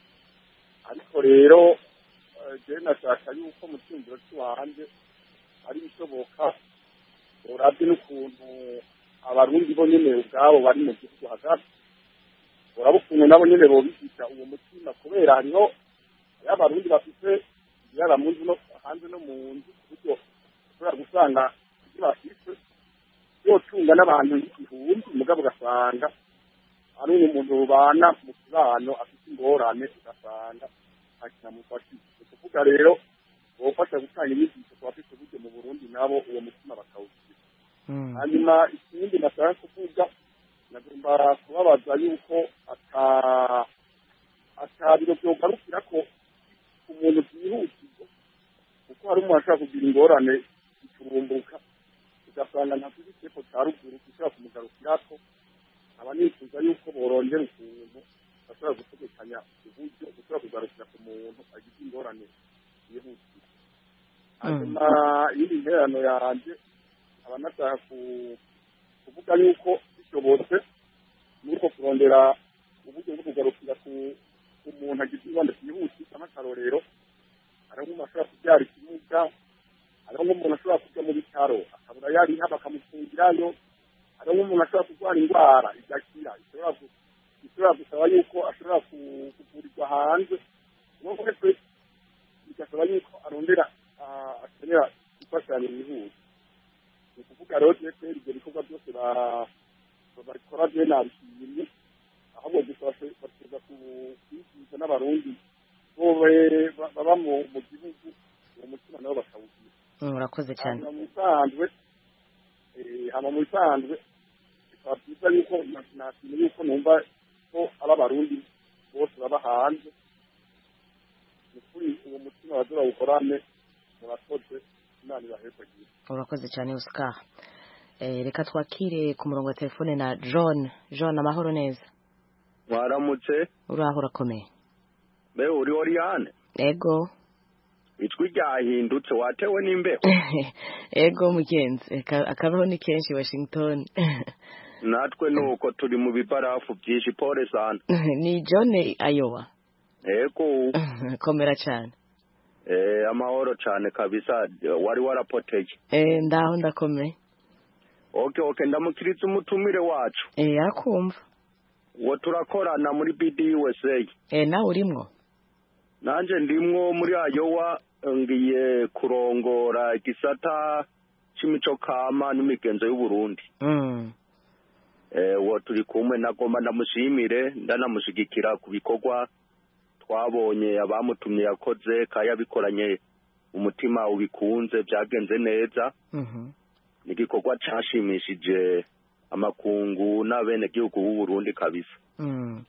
ariko rero je nashaka yuko mu cyumviro cy'uwanje ari bishoboka urabye n'ukuntu abarundi bo nyene ubwabo bari mu gihugu hagati urabukuntu nabo nyene bobisha uwo mutima kubera hariho y'abarundi bafite yara munzu no hanze no mu nzu kuko ushobora gusanga bafite yo tunga n'abantu igihumbi mugabo gasanga ari umuntu rubana mu kibano afite ingorane ugasanga akina mu kwashi kuvuga rero bofasha gutanga inyigisho twafite buryo mu Burundi nabo uwo mutima bakawugira hanyuma ikindi nasaba kuvuga nagomba kubabaza yuko ata atabiro byo garukira ko umuntu byihutirwa kuko hari umuntu ashaka kugira ingorane iturumbuka ugasanga ntakuzi ko cyaruguru gishobora kumugarukira ko aba nifuza yuko borongera ukuntu bashobora gutegekanya uburyo bushobora kugarukira ku muntu agize ingorane yihutirwa hanyuma iyindi nterano yanjye aba nashaka kuvuga yuko bishobotse nuko kurondera uburyo bwo kugarukira ku umuntu agize ingorane yihutirwa nk'akarorero hariho umuntu ashobora kubyara ikimuga hariho nk'umuntu ashobora kujya mu bitaro akabura yariha bakamufungirayo hariho nk'umuntu ashobora kurwara indwara igakira ishobora gusaba yuko ashobora kuvurirwa hanze n'ubwo twe bigasaba yuko arondera akenera imfashanyo yihuse ni ukuvuga rero twese ibyo bikorwa byose babikora bye nabishimye ahubwo dufashe bateza kwigisha n'abarundi baba mu gihugu uwo mutima nabo bakawugira murakoze cyane mu bisanzwe hama mu bisanzwe bikaba byiza yuko nakintu yuko numva ko aba barundi bose baba hanze ni kuri uwo mutima baza bawukorane murakoze imana ibahezagire urakoze cyane Oscar reka twakire ku murongo wa telefone na John John amahoro neza waramutse uraho urakomeye be uri Oriane ego ijwi ryahindutse watewe n'imbeho ego mugenzi akabaho ni kenshi Washington natwe nuko turi mu bibarafu byinshi pole sana ni John Ayowa ego komera cyane eh amahoro cyane kabisa wari warapoteye eh ndaho ndakomeye okay okay ndamukiritse umutumire wacu eh yakumva wo turakorana muri B D U S A eh nawe urimwo nanje ndimwo muri Ayowa ngiye kurongora igisata c'imico kama n'imigenzo y'u Burundi mm eh wo turi kumwe nagomba ndamushimire ndanamushigikira ku bikorwa twabonye abamutumye yakoze kaya bikoranye umutima ubikunze byagenze neza mhm nigikorwa cyashimishije amakungu n'abene gihugu b'u Burundi kabisa mm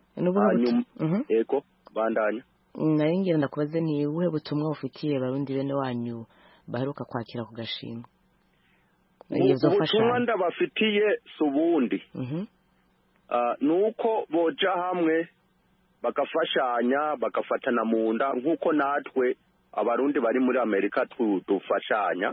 mhm eko bandanya naringira ndakubaze ni ubuhe butumwa ufitiye barundi bene wanyu baheruka kwakira ku gashimwe ubutumwa ndabafitiye si ubundi ni uko boja hamwe bagafashanya bagafatana mu nda nk'uko natwe abarundi bari muri amerika dufashanya.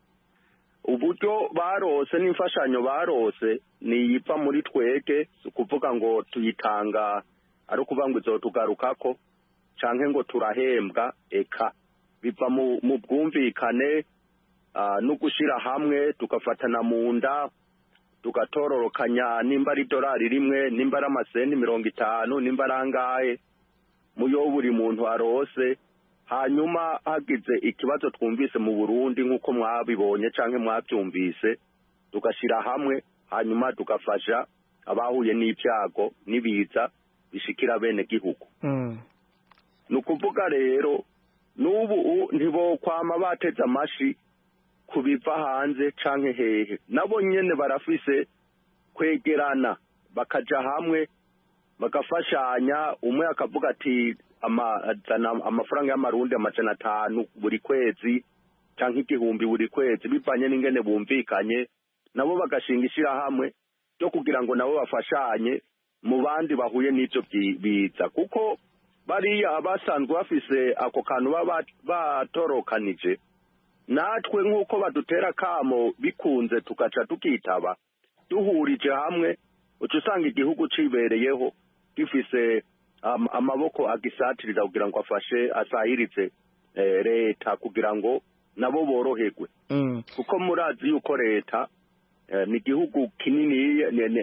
Uburyo barose n'imfashanyo barose niyiva muri twege, si ukuvuga ngo tuyitanga ari ukuvuga ngo izotugarukako canke ngo turahembwa, eka biva mu bwumvikane no gushira hamwe tugafatana mu nda tugatororokanya, nimba ari idolari rimwe, nimba ari amasenti mirongo itanu, nimba ari angahe muyo buri muntu arose. Hanyuma hagize ikibazo twumvise mu Burundi nk'uko mwabibonye canke mwabyumvise, tugashira hamwe hanyuma tugafasha abahuye n'ibyago n'ibiza bishikira bene gihugu. mm. Nukuvuga rero n'ubu ntibo kwama bateze amashi kubiva hanze canke hehe, nabo nyene barafise kwegerana bakaja hamwe bagafashanya. Umwe akavuga ati amafaranga y'amarundi amajana atanu buri kwezi canke igihumbi buri kwezi, bivanye n'ingene bumvikanye, nabo bagashinga ishirahamwe ryo kugira ngo nabo bafashanye mu bandi bahuye n'ivyo biza, kuko bariya abasanzwe bafise ako kantu baba batorokanije, natwe nk'uko badutera kamo bikunze tugaca tukitaba, duhurije hamwe uca usanga igihugu cibereyeho gifise Um, amaboko agisatirira kugira ngo afashe asahirize eh, leta kugira ngo nabo boroherwe. mm. Kuko murazi yuko leta eh, ni igihugu kinini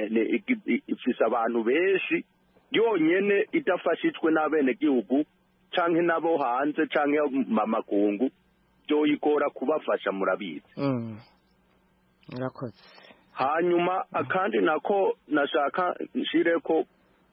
ifise abantu benshi, yonyene idafashijwe n'abene gihugu canke nabo hanze canke mamakungu byoyigora kubafasha, murabizi. mm. Murakoze. Hanyuma akandi nako nashaka nshireko,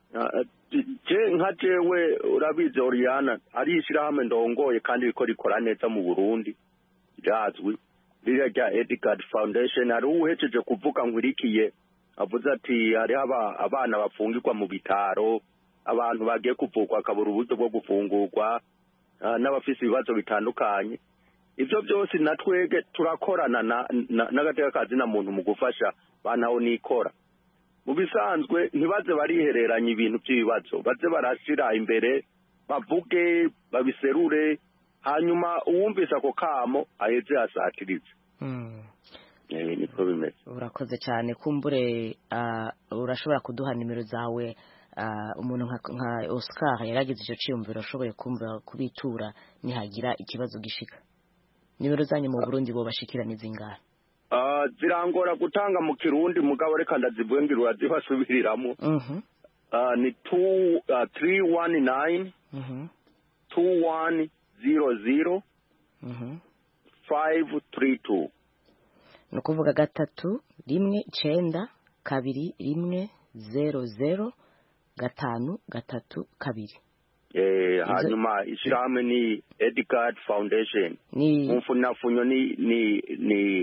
je nka jewe urabizi Oriana ari ishirahamwe ndongoye kandi riko rikora neza mu Burundi irazwi, ririya rya Edgard Foundation. Ari uhejeje kuvuga nkurikiye avuze ati hari abana bafungirwa mu bitaro, abantu bagiye kuvugwa akabura uburyo bwo gufungurwa, n'abafise ibibazo bitandukanye. Ivyo byose natwege turakorana n'agateka kazi na muntu mu gufasha banaho nikora. Mu bisanzwe ntibaze barihereranya ibintu by'ibibazo, baze barashira imbere bavuge babiserure, hanyuma uwumvise ako kamo aheze asatirize. mm. eh niko bimeze. Urakoze cyane. Kumbure uh, urashobora kuduha nimero zawe, uh, umuntu nka Oscar yaragize icyo cyiyumviro ashoboye kumva kubitura nihagira ikibazo gishika. Nimero zanyu mu Burundi bo bashikira nizingahe? Uh, zirangora gutanga mu Kirundi mugabo reka ndazibwengirwa urazibasubiriramo. mhm uh, ni two uh, three one nine mhm two one zero zero mhm five three two. Nukuvuga gatatu rimwe icenda kabiri rimwe zero zero gatanu gatatu kabiri. Eh hanyuma ishirahamwe ni Edgard Foundation. Ni umfunafunyo ni ni ni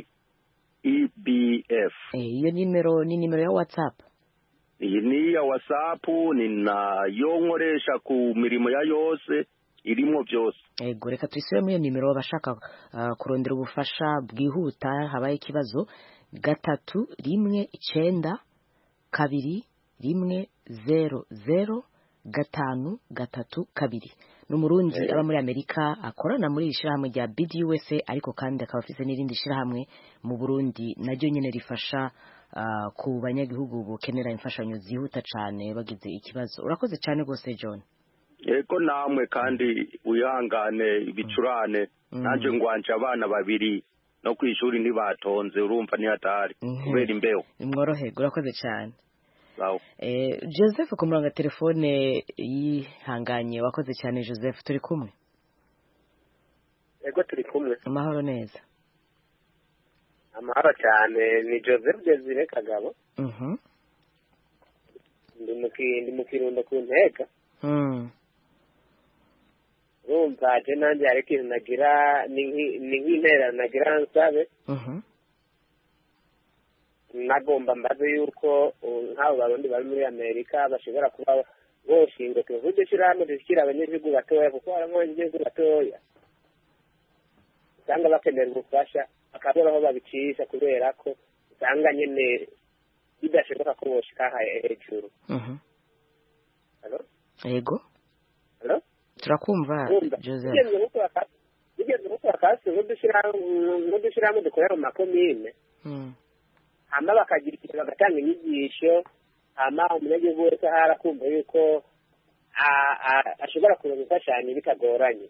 E B F. Eh iyo nimero ni nimero ya WhatsApp. Iyi ni ya WhatsApp, ni na yo nkoresha ku mirimo ya yose irimo byose. Ego reka twisubiremo iyo nimero bashaka uh, kurondera ubufasha bwihuta habaye ikibazo. Gatatu rimwe icenda kabiri rimwe zero zero gatanu gatatu kabiri. N'umurundi hey. aba muri Amerika akorana muri ishirahamwe rya B D U S A, ariko kandi akaba afise n'irindi shirahamwe mu Burundi naryo nyene rifasha uh, ku banyagihugu bukenera imfashanyo zihuta cane bagize ikibazo. Urakoze cyane gose John. Ego namwe kandi uyangane ibicurane. mm. Nanje ngwanje abana babiri no kwishuri ntibatonze, urumva ni hatari kubera imbeho. Mworohe. Urakoze cyane. Wow. Eh, Joseph ku murongo wa telefone yihanganye. Wakoze cyane Joseph, turi kumwe? Ego turi kumwe. Amahoro neza. Amahoro cyane. Ni Joseph Desire Kagabo. Mhm. Ndi muki ndi mukirundo ku nteka. Mhm. Urumva je nanje ari kintu nagira ni nk'intera nagira nsabe. Mhm. Nagomba mbaze yuko nk'abo barundi bari muri Amerika bashobora kuba boshinga tuvuge shiramo dishikira abanyagihugu batoya, kuko haramwo abanyagihugu batoya usanga bakenera ubufasha bakabura aho babicisha kubera ko usanga nyene bidashoboka ko boshika hejuru. Yego Hello? turakumva Joseph. Bigeze gukora kasi nk'udushyirahamwe dukorera mu makomine hama bakagira ikintu bagatanga inyigisho hama umunyagihugu wese arakumva yuko ashobora kuronka imfashanyo bitagoranye.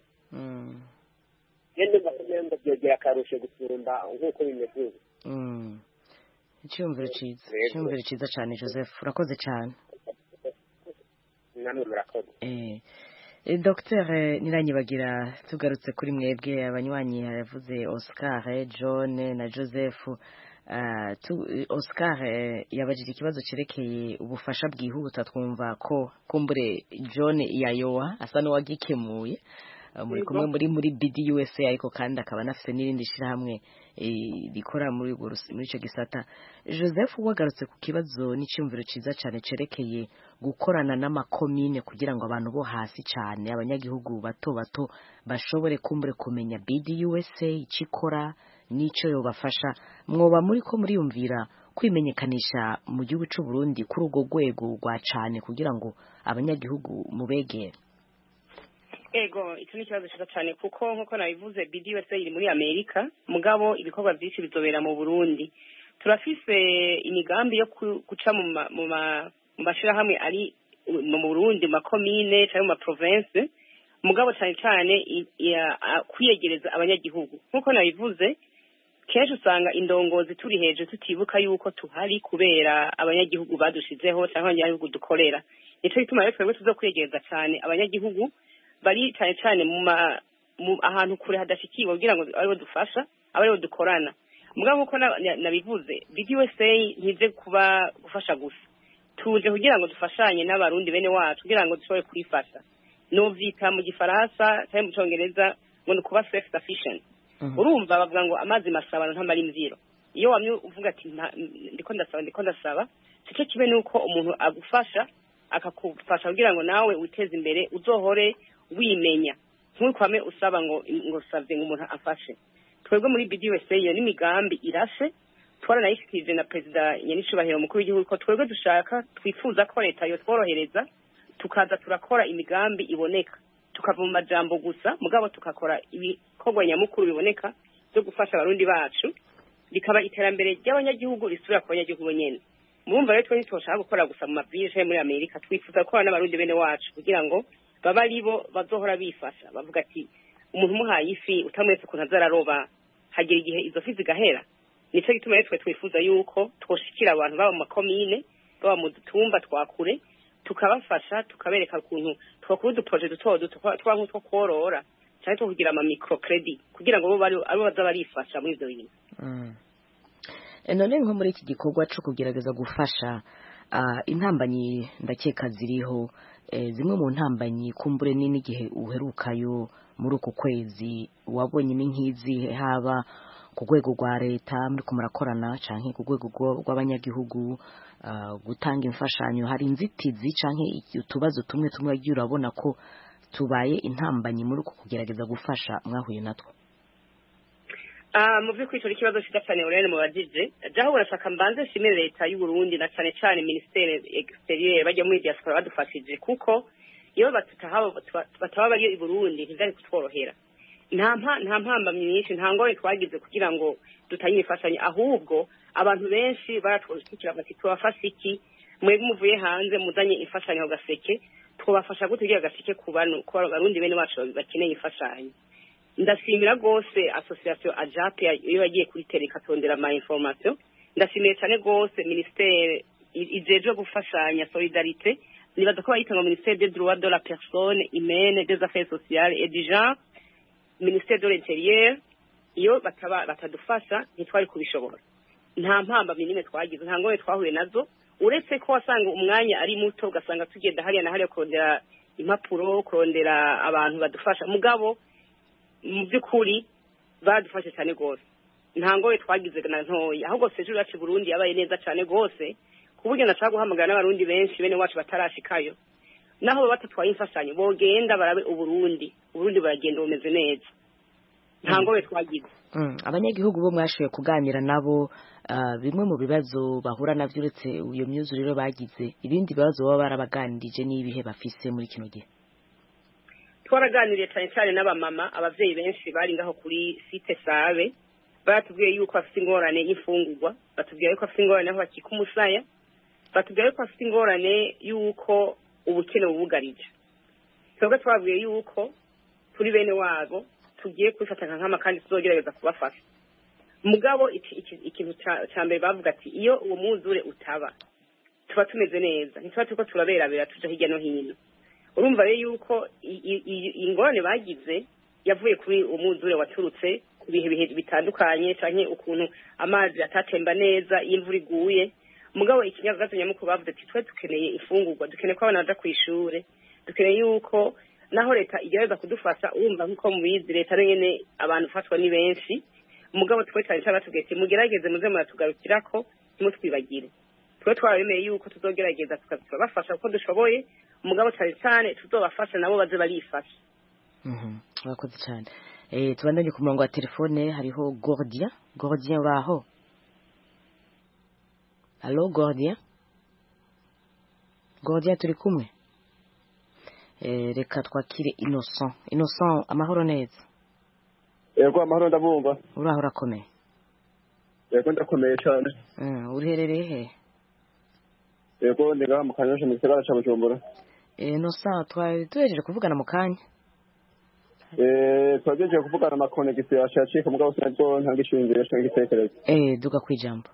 Rero bakomeye ngo byogera akarusho gusumba nk'uko bimeze ubu. Icyumviro cyiza icyumviro cyiza cyane Joseph, urakoze cyane. Namwe murakoze. Eh Docteur Niranyibagira, tugarutse kuri mwebwe abanywanyi yavuze Oscar, John na Joseph. Uh, tu, Oscar yabajije ikibazo cerekeye ubufasha bwihuta, twumva ko kumbure John yayowa asa n'uwagikemuye muri kumwe muri muri B D U S A, ariko kandi akaba nafise n'irindi shirahamwe rikora muri muri ico gisata. Joseph wagarutse ku kibazo n'iciyumviro ciza cyane cerekeye gukorana n'amakomine kugira ngo abantu bo hasi cyane abanyagihugu bato bato bashobore kumbure kumenya B D U S A icikora nico yobafasha. Mwoba muri ko muriyumvira kwimenyekanisha mu gihugu cy'u Burundi kuri urwo rwego rwa cyane kugira ngo abanyagihugu mubegere? Ego, icyo ni ikibazo cyiza cyane kuko nk'uko nabivuze B D U S A iri muri Amerika, mugabo ibikorwa byinshi bizobera mu Burundi. Turafise imigambi yo guca mu mashirahamwe ari mu Burundi, mu makomine cyangwa mu maprovince, mugabo cyane cyane kwiyegereza abanyagihugu. Nk'uko nabivuze, kenshi usanga indongozi turi hejuru tutibuka yuko tuhari kubera abanyagihugu badushizeho cyangwa abanyagihugu dukorera. Nico gituma rero twebwe tuzo kwiyegereza cyane abanyagihugu bari cyane cyane mu ahantu kure hadashikiwe kugira ngo aribo dufasha abaribo dukorana. Mugabo uko nabivuze B D U S A ntize kuba gufasha gusa, tuje kugira ngo dufashanye n'abarundi bene wacu kugira ngo dushobore kwifasha. Novyita mu gifaransa cyangwa mu Congereza ngo ni kuba self sufficient. Urumva bavuga ngo amazi masabano ntamara imvyiro. Iyo wamye uvuga ati ndiko ndasaba ndiko ndasaba, cyo kibe nuko umuntu agufasha akakufasha kugira ngo nawe uteze imbere uzohore wimenya. Ntukwame usaba ngo ngo savye ngo umuntu afashe. Twebwe muri B D U S A iyo ni migambi irashe twaranayishikije na president Nyenicubahiro mukuru w'igihugu ko twebwe dushaka twifuza ko leta yo tworohereza tukaza turakora imigambi iboneka, tukava mu majambo gusa mugabo tukakora ibikorwa nyamukuru biboneka byo gufasha abarundi bacu, bikaba iterambere ry'abanyagihugu risubira ku banyagihugu nyene. Murumva rero twe ntitwoshaka gukora gusa mu mabwije muri Amerika, twifuza gukora n'abarundi bene wacu kugira ngo baba aribo bazohora bifasha. Bavuga ati umuntu muhaye ifi utamwese ukuntu azararoba hagira igihe izo fi zigahera. Nico gituma rero twe twifuza yuko twoshikira abantu baba mu makomine, baba mu dutumba twakure, tukabafasha tukabereka ukuntu twakora uduproje duto duto twa nk'utwo korora cyane two kugira ama microcredit kugira ngo bo bari abo baza barifasha muri ivyo bintu. None nko muri iki gikorwa cyo kugerageza gufasha intambanyi ndakeka ziriho, zimwe mu ntambanyi kumbure nini gihe uherukayo muri uko kwezi wabonye n'inkizi haba ku rwego rwa leta muri kumurakorana canke ku rwego rw'abanyagihugu gutanga imfashanyo, hari inzitizi canke utubazo tumwe tumwe wagiye urabona ko tubaye intambanyi muri uko kugerageza gufasha mwahuye natwo? Ah, mu by'ukuri icyo kibazo cyiza cyane urene mu bagije jaho urashaka mbanze shimire leta y'u Burundi na cyane cyane ministere exterieur bajya muri diaspora badufashije, kuko iyo batutaha bataba bari i Burundi ntizari kutworohera. Nta nta mpamba myinshi nta ngore twagize kugira ngo dutanye ifashanyo, ahubwo abantu benshi baratwishikira bati tubafasha iki, mwebwe muvuye hanze muzanye ifashanyo ho gaseke, twabafasha gutegera gaseke ku bantu ko abarundi bene bacu bakeneye ifashanyo. Ndashimira gose association Ajap iyo yagiye kuri tele katondera ama information. Ndashimiye cyane gose ministere ijeje gufashanya solidarité, nibaza ko bayitanga ministère des droits de la personne humaine, des affaires sociales et du genre, ministère de l'intérieur. Iyo bataba batadufasha ntitwari kubishobora. Nta mpamba minime twagize, nta ngore twahuye nazo, uretse ko wasanga umwanya ari muto ugasanga tugenda hariya na hariya kurondera impapuro, kurondera abantu badufasha. Mugabo mu by'ukuri badufashe cyane gose, nta ngore twagize na ntoya, ahubwo sejuru yacu Burundi yabaye neza cyane gose kuburyo nashaka guhamagara n'abarundi benshi bene wacu batarashikayo, naho batatwaye imfashanyo bogenda barabe Uburundi, Uburundi baragenda bumeze neza, nta ngore twagize. abanyagihugu bo mwashoboye kuganira nabo bimwe mu bibazo bahura navyo uretse iyo myuzuriro bagize ibindi bibazo baba barabaganirije n'ibihe bafise muri kino gihe? twaraganiriye cyane cyane n'abamama abavyeyi benshi bari ngaho kuri site Sabe batubwiye yuko bafite ingorane y'ifungurwa, batubwiye yuko bafite ingorane aho bakika umusaya, batubwiye yuko bafite ingorane y'uko ubukene bubugarije. twebwe twabwiye yuko turi bene wabo tugiye kwifata nk'ama kandi tuzogerageza kubafasha. Mugabo ikintu cya mbere bavuga ati iyo uwo mwuzure utaba tuba tumeze neza, ntituba turiko turaberabera tuja hirya no hino. Urumva rero yuko ingorane bagize yavuye kuri umwuzure waturutse ku bihe bihe bitandukanye canke ukuntu amazi atatemba neza imvura iguye. Mugabo ikinyagazo nyamukuru bavuze ati twe dukeneye ifungurwa, dukeneye ko abana baja kw'ishure, dukeneye yuko naho leta igerageza kudufasha. Urumva nkuko mubizi leta nyene abantu fatwa ni benshi, mugabo twe cyane cyane batubwiye ati mugerageze muze muratugarukirako ntimutwibagire. Twe twabemeye yuko tuzogerageza tukabafasha uko dushoboye, mugabo cyane cyane tuzobafasha nabo baze barifasha. Mhm, murakoze cyane. Eh tubandanye ku murongo wa telefone hariho Gordien. Gordien uraho? Allo Gordien? Gordien turi kumwe? Eh reka twakire Innocent. Innocent amahoro neza? Yego amahoro ndabumva. Uraho urakomeye? Yego ndakomeye cyane. Mm, uriherereye he? Yego ndiga mu Kanyosha mu gisagara ca Bujumbura. Eh Innocent twari tuhejeje kuvugana mu kanya. Eh twagejeje kuvugana na connection yashacika mugabo sinaryo ntanga ishingiro cyo ngitekereza. Eh duga kwijambo.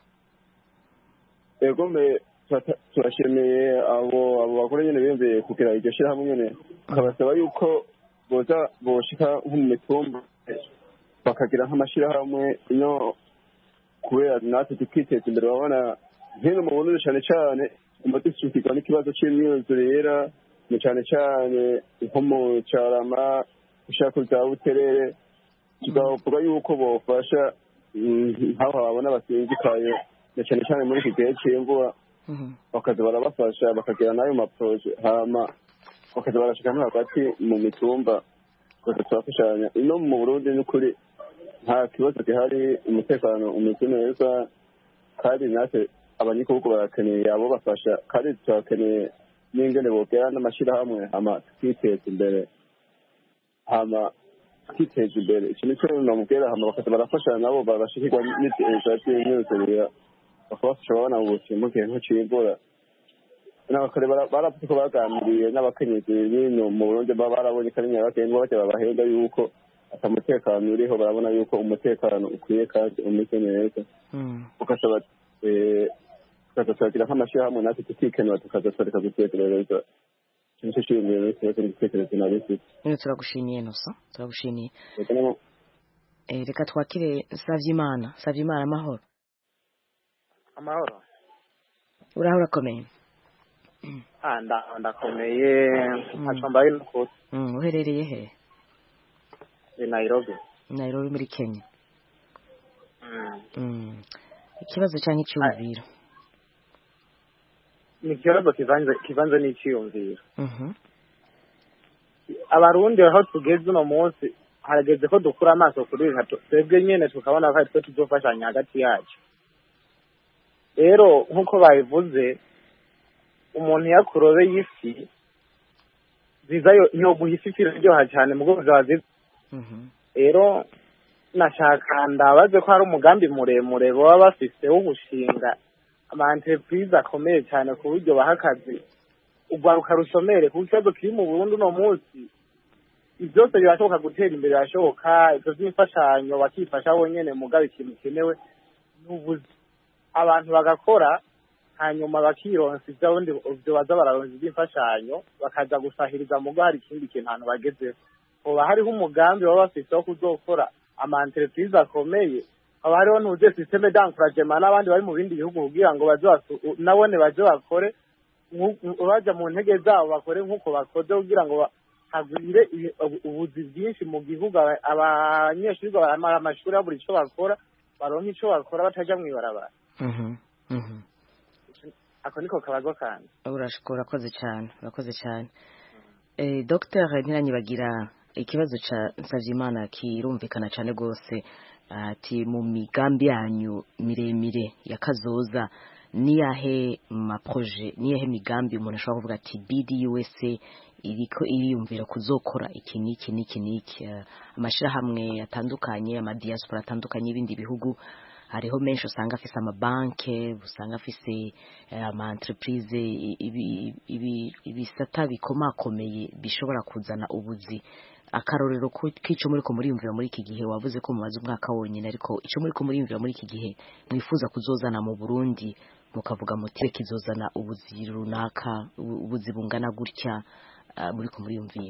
Yego me turashimiye abo abo bakore nyene bembe kugira iryo shira hamwe nyene kabasaba yuko boza boshika nko mu mitumba bakagira nk'amashira hamwe ino kubera natwe tukiteza imbere. Babona hino mu Burundi cyane cyane umutisukirwa n'ikibazo cy'imyuzurira ni cyane cyane nko mu Carama ushaka za Buterere, tugavuga yuko bofasha nk'aho babona basinzikaye cyane cyane muri iki gihe cy'imvura, bakaza barabafasha bakagira n'ayo maproje hama bakaza barashika no hagati mu mitumba bakatwafashanya. Ino mu Burundi n'ukuri nta kibazo gihari, umutekano umeze neza kandi natwe abanyagihugu barakeneye abo bafasha kandi turakeneye n'ingene bogera n'amashirahamwe hama twiteza imbere hama twiteza imbere. Ikintu cyo namubwira hama bakaza barafashanya nabo babashikirwa n'ibyerezo by'imyuzurira bakabafasha babona ubuzima mu gihe nk'icimvura. N'abakare baravuze ko baganiriye n'abakenyezi b'ino mu Burundi baba barabonye kandi nyabagendwa baje babahenda yuko atamutekano uriho, barabona yuko umutekano ukwiye kandi umeze neza. Ukasaba tukazagira nk'amashirahamwe natwe tukikenura tukazasoreka gutekerereza ikintu cy'ibintu cyose n'igitekerezo nabifite. Niyo turagushimiye Innocent, turagushimiye. Eh reka twakire Savyimana. Savyimana amahoro? Amahoro. Uraho urakomeye? Ah nda ndakomeye ntacombaye n'ukuri. Mm uherereye he? Ni Nairobi. Nairobi muri Kenya. Mm. Mm. Ikibazo cyane cy'ubuviro. Ni ikibazo kivanze kivanze n'iciyumviro. Mhm. Abarundi aho tugeze uno munsi harageze ko dukura amaso kuri hato twebwe nyene tukabona ko twe tuzofashanya hagati yacu. Rero nkuko bayivuze umuntu yakurobe yifi zizayo yo guhifi iryoha cyane mugo zazi. Mhm. Rero nashaka ndabaze ko hari umugambi muremure baba bafise wo gushinga ama entreprise akomeye cyane ku buryo bahakazi ugwaruka rusomere ku kibazo kiri mu Burundi no munsi. Ibyose birashoboka gutera imbere, yashoboka ibyo by'imfashanyo bakifasha bonyene mugabe ikintu kenewe n'ubuzi abantu bagakora hanyuma bakironsa ibyo bundi byo baza bararonsa iby'imfashanyo bakaza gusahiriza mugo hari ikindi kintu abantu bageze. Oba hariho umugambi baba bafise wo kuzokora ama entreprise akomeye, aba hariho n'uze systeme d'encouragement n'abandi bari mu bindi bihugu kugira ngo baje nabone baje bakore baje mu ntege zabo bakore nkuko bakoze kugira ngo hagwire ubuzi bwinshi mu gihugu. Abanyeshuri baramara amashuri buri cyo bakora baronka ico bakora bataja mwibarabara. Mhm. Mhm. Ako niko kabazo kandi. Urashikora koze cyane, urakoze cyane. Eh Docteur Ntiranyibagira ikibazo ca Nsavyeimana kirumvikana cyane gose, ati mu migambi yanyu miremire ya kazoza niyahe ma projet niyahe migambi umuntu ashobora kuvuga ati B D U S A iriko iriyumvira kuzokora iki niki niki niki. Amashirahamwe atandukanye, ama diaspora atandukanye y'ibindi bihugu, hariho menshi usanga afise amabanke, usanga afise ama entreprise, ibisata bikomakomeye bishobora kuzana ubuzi. Akarorero k'ico muri ko muriyumvira muri iki gihe, wavuze ko mumaze umwaka wonyine, ariko ico muri ko muriyumvira muri iki gihe mwifuza kuzozana mu Burundi, mukavuga muti kizozana ubuzi runaka, ubuzi bungana gutya, muri ko muriyumvira?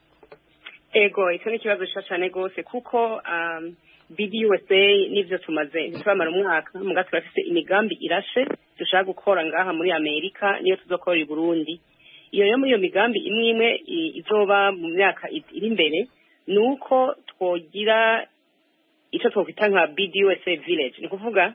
Ego, icyo ni ikibazo cyiza cyane rwose, kuko B D U S A nivyo tumaze ntitwamara umwaka, muga turafise imigambi irashe dushaka gukora ngaha muri Amerika, niyo tuzokorera i Burundi. Iyo yo muri iyo migambi imwe imwe izoba mu myaka iri imbere, nuko twogira icyo twokwita nka B D U S A village, ni kuvuga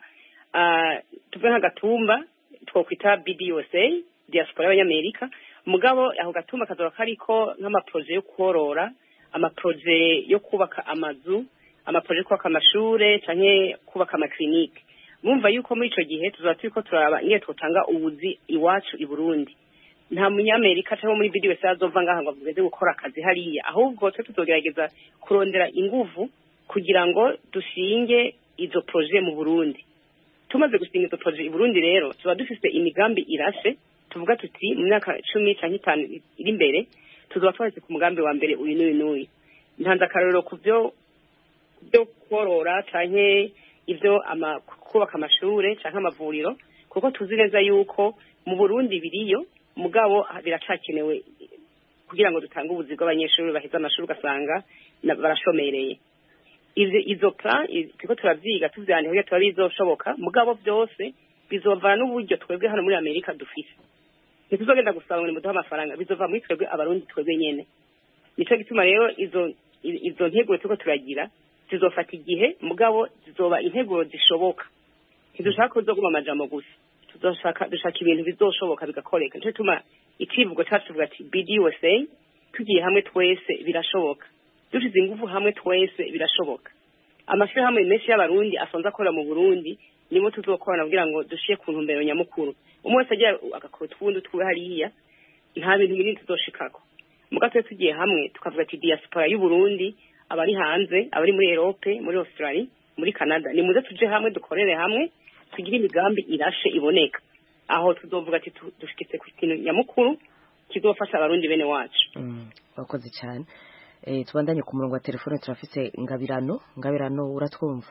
tuve nka Gatumba twokwita B D U S A diaspora y'Abanyamerika, mugabo aho Gatumba kazoba kariko nk'amaproje yo korora, amaproje yo kubaka amazu, amaproje yo kubaka amashure canke kubaka amaklinike. Mumva yuko muri ico gihe tuzaba turiko turaba ngiye twotanga ubuzi iwacu i Burundi. Nta munyamerika cyangwa muri B D U S A azova ngaha ngo ageze gukora akazi hariya, ahubwo twe tuzogerageza kurondera inguvu kugira ngo dushinge izo projet mu Burundi. Tumaze gushinga izo projet i Burundi rero tuba dufise imigambi irashe, tuvuga tuti mu myaka cumi canke itanu iri imbere tuzoba twahise ku mugambi wa mbere uyu n'uyu n'uyu. Ntanze akarorero ku byo byo korora canke ivyo ama kubaka amashure canke amavuriro, kuko tuzi neza yuko mu Burundi biriyo, mugabo biracakenewe kugira ngo dutange ubuzi bw'abanyeshuri baheza amashuri ugasanga barashomereye. Izo izo plan turiko turavyiga tuvyandika kugira turabe bizoshoboka, mugabo byose bizova n'uburyo twebwe hano muri Amerika dufise. Ntituzogenda gusaba ngo muduhe amafaranga, bizova muri twebwe abarundi twebwe nyene. Nico gituma rero izo izo nteguro turiko turagira zizofata igihe, mugabo zizoba integuro zishoboka. Ntidushaka kuzoguma amajambo gusa, tuzoshaka dushaka ibintu bizoshoboka bigakoreka. Nico gituma ikivugo cyacu tuvuga ati B D U S A tugiye hamwe twese birashoboka, dushize ingufu hamwe twese birashoboka. Amashuri hamwe menshi y'abarundi asonza akora mu Burundi, nibo tuzokorana kugira ngo dushiye ku ntumbero nyamukuru. Umwe wese agira agakora twundi twe hariya, nta bintu binini tuzoshikako. Mugatwe tugiye hamwe tukavuga ati diaspora y'u Burundi, abari hanze, abari muri Europe, muri Australia, muri Canada, ni muze tuje hamwe dukorere hamwe, tugira imigambi irashe iboneka. Aho tuzovuga ati dushikitse ku kintu nyamukuru kizofasha abarundi bene wacu. Mm, wakoze cyane. Eh tubandanye ku murongo wa telefone turafise Ngabirano. Ngabirano uratwumva?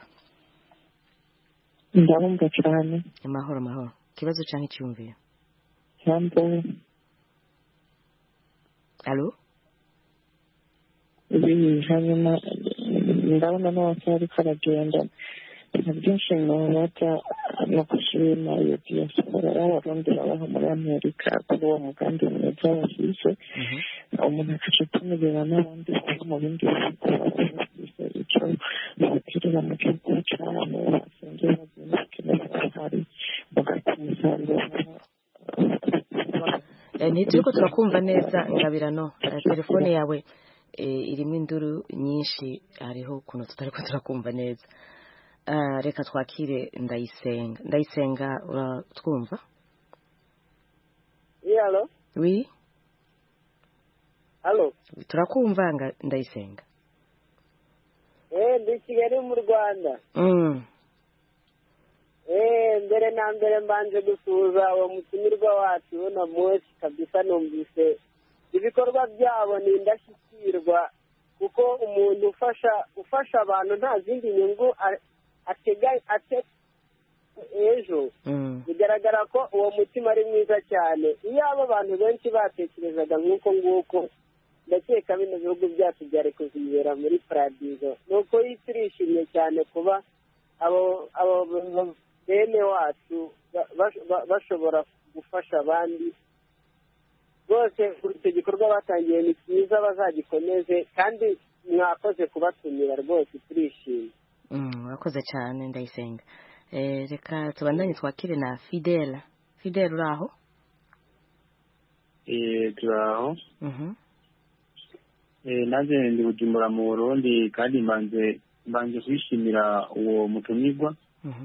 Ndabumva cyane. Amahoro amahoro. Kibazo canke cyumviye? Cyambo. Allo? Ibi hanyuma ndabona n'abasari karagenda. Byinshi n'abata no kushima iyo diaspora y'abarundi babaho muri Amerika, kuri uwo mugambi mwiza washyize umuntu akacitumira n'abandi mu bindi bihugu icyo batirira mu gihugu cyane basengera bakeneye bahari bagakumusaruro. Ntituriko turakumva neza Ngabirano, telefone yawe irimo induru nyinshi, hariho ukuntu tutariko turakumva neza. Uh, reka twakire Ndayisenga. Ndayisenga uratwumva? Yeah, hello. Oui. Hello. Turakumva nga Ndayisenga. Eh, ndi Kigali mu Rwanda. Mm. Eh, mbere na mbere mbanje gusuza uwo mutumirwa wacu na Moshi kabisa, numvise ibikorwa byabo ni indashyikirwa, kuko umuntu ufasha ufasha abantu nta zindi nyungu atega ate ejo. Bigaragara ko uwo mutima ari mwiza cyane. Iyo abo abantu benshi batekerezaga nk'uko nguko, ndakeka bino bihugu byacu byari kuzibera muri paradizo. Nuko turishimye cyane kuba abo abo bene wacu bashobora gufasha abandi. Rwose icyo gikorwa batangiye ni cyiza, bazagikomeze, kandi mwakoze kubatumira, rwose turishimye. Mm, wakoze cyane Ndayisenga. Eh reka tubandanye twakire na Fidel. Fidel uraho? Eh turaho. Mhm. nanjye ndi Bujumbura mu Burundi kandi mbanze mbanje kwishimira uwo mutumirwa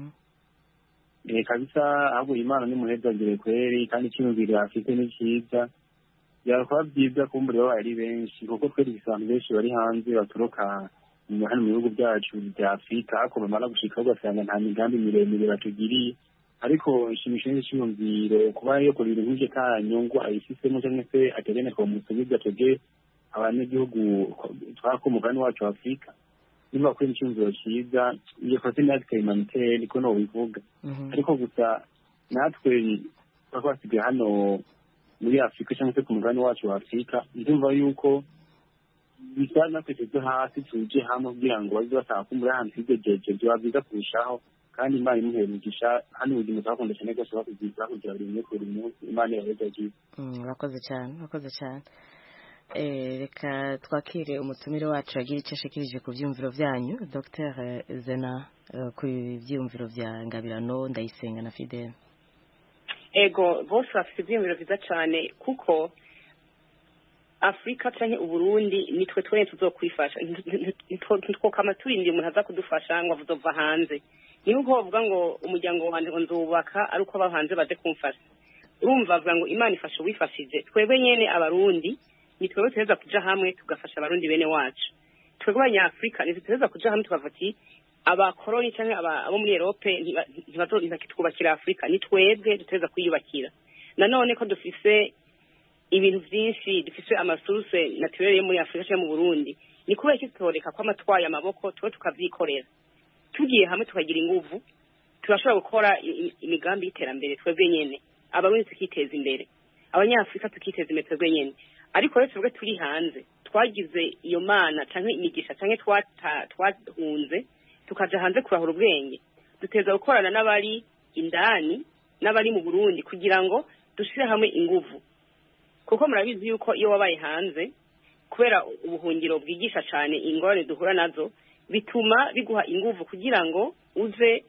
kabisa ahubwo Imana nimuhezagire kweri kandi icyumviro afite ni cyiza byakora byiza kumbura baba ari benshi kuko twari bisanzwe benshi bari hanze baturuka hano mu bihugu byacu bya Afurika ariko bamara gushika ugasanga nta migambi miremire batugiriye ariko ishimishije cyumviro kuba yo kurira nk'ije ka nyungu ayifisemo cyangwa se ategene ko musubiza twege abanyagihugu twakomoka ni wacu Afurika niba kuri icyumviro cyiza iyo kote natwe humanitaire niko no bivuga ariko gusa natwe twasigaye hano muri Afurika cyangwa se ku mugani wacu wa Afurika ndumva yuko bisa natwe tuzo hasi tuje hamwe kugira ngo baze batakumbura hantu higejeje byo babiza kurushaho kandi Imana imuherugisha hano ubuzima twakunda cyane rwose bakugiza kugira buri umwe kuri munsi Imana yabezagiye urakoze cyane urakoze cyane Eh, reka twakire umutumire wacu agira icyo ashikirije ku byumviro byanyu Dr Zena uh, ku byumviro bya Ngabirano Ndayisenga na Fidel. Ego bose bafite ibyumviro byiza cyane kuko Afrika cyane uburundi nitwe twene tuzokwifasha nitwo kama turindi umuntu aza kudufasha ngo avuzova hanze niho bavuga ngo umuryango wanje ngo nzubaka ari uko abahanze baje kumfasha urumva bavuga ngo Imana ifashe wifashije twebwe nyene abarundi nitwewe tuheza kuja hamwe tugafasha abarundi bene wacu twebwe abanyafrika nitweza kuja hamwe tukavati abakoroni canke abo muri Europe ntibazokitwubakira Afrika nitwebwe duteza kwiyubakira nanone ko dufise ibintu byinshi dufise amasource naturelle yo muri Afrika cyangwa mu Burundi ni kubera iki tutoreka kwa matwaye amaboko tuwe tukavyikorera tugiye hamwe tukagira inguvu turashobora gukora imigambi y'iterambere twebwe nyene abarundi tukiteza imbere abanyafrika tukiteza imbere twebwe nyene ariko rero twebwe turi hanze twagize iyo mana canke imigisha canke twahunze tukaja hanze kurahura ubwenge duteza gukorana n'abari indani n'abari mu Burundi kugira ngo dushire hamwe inguvu kuko murabizi yuko iyo wabaye hanze kubera ubuhungiro bwigisha cyane ingorane duhura nazo bituma biguha inguvu kugira ngo uze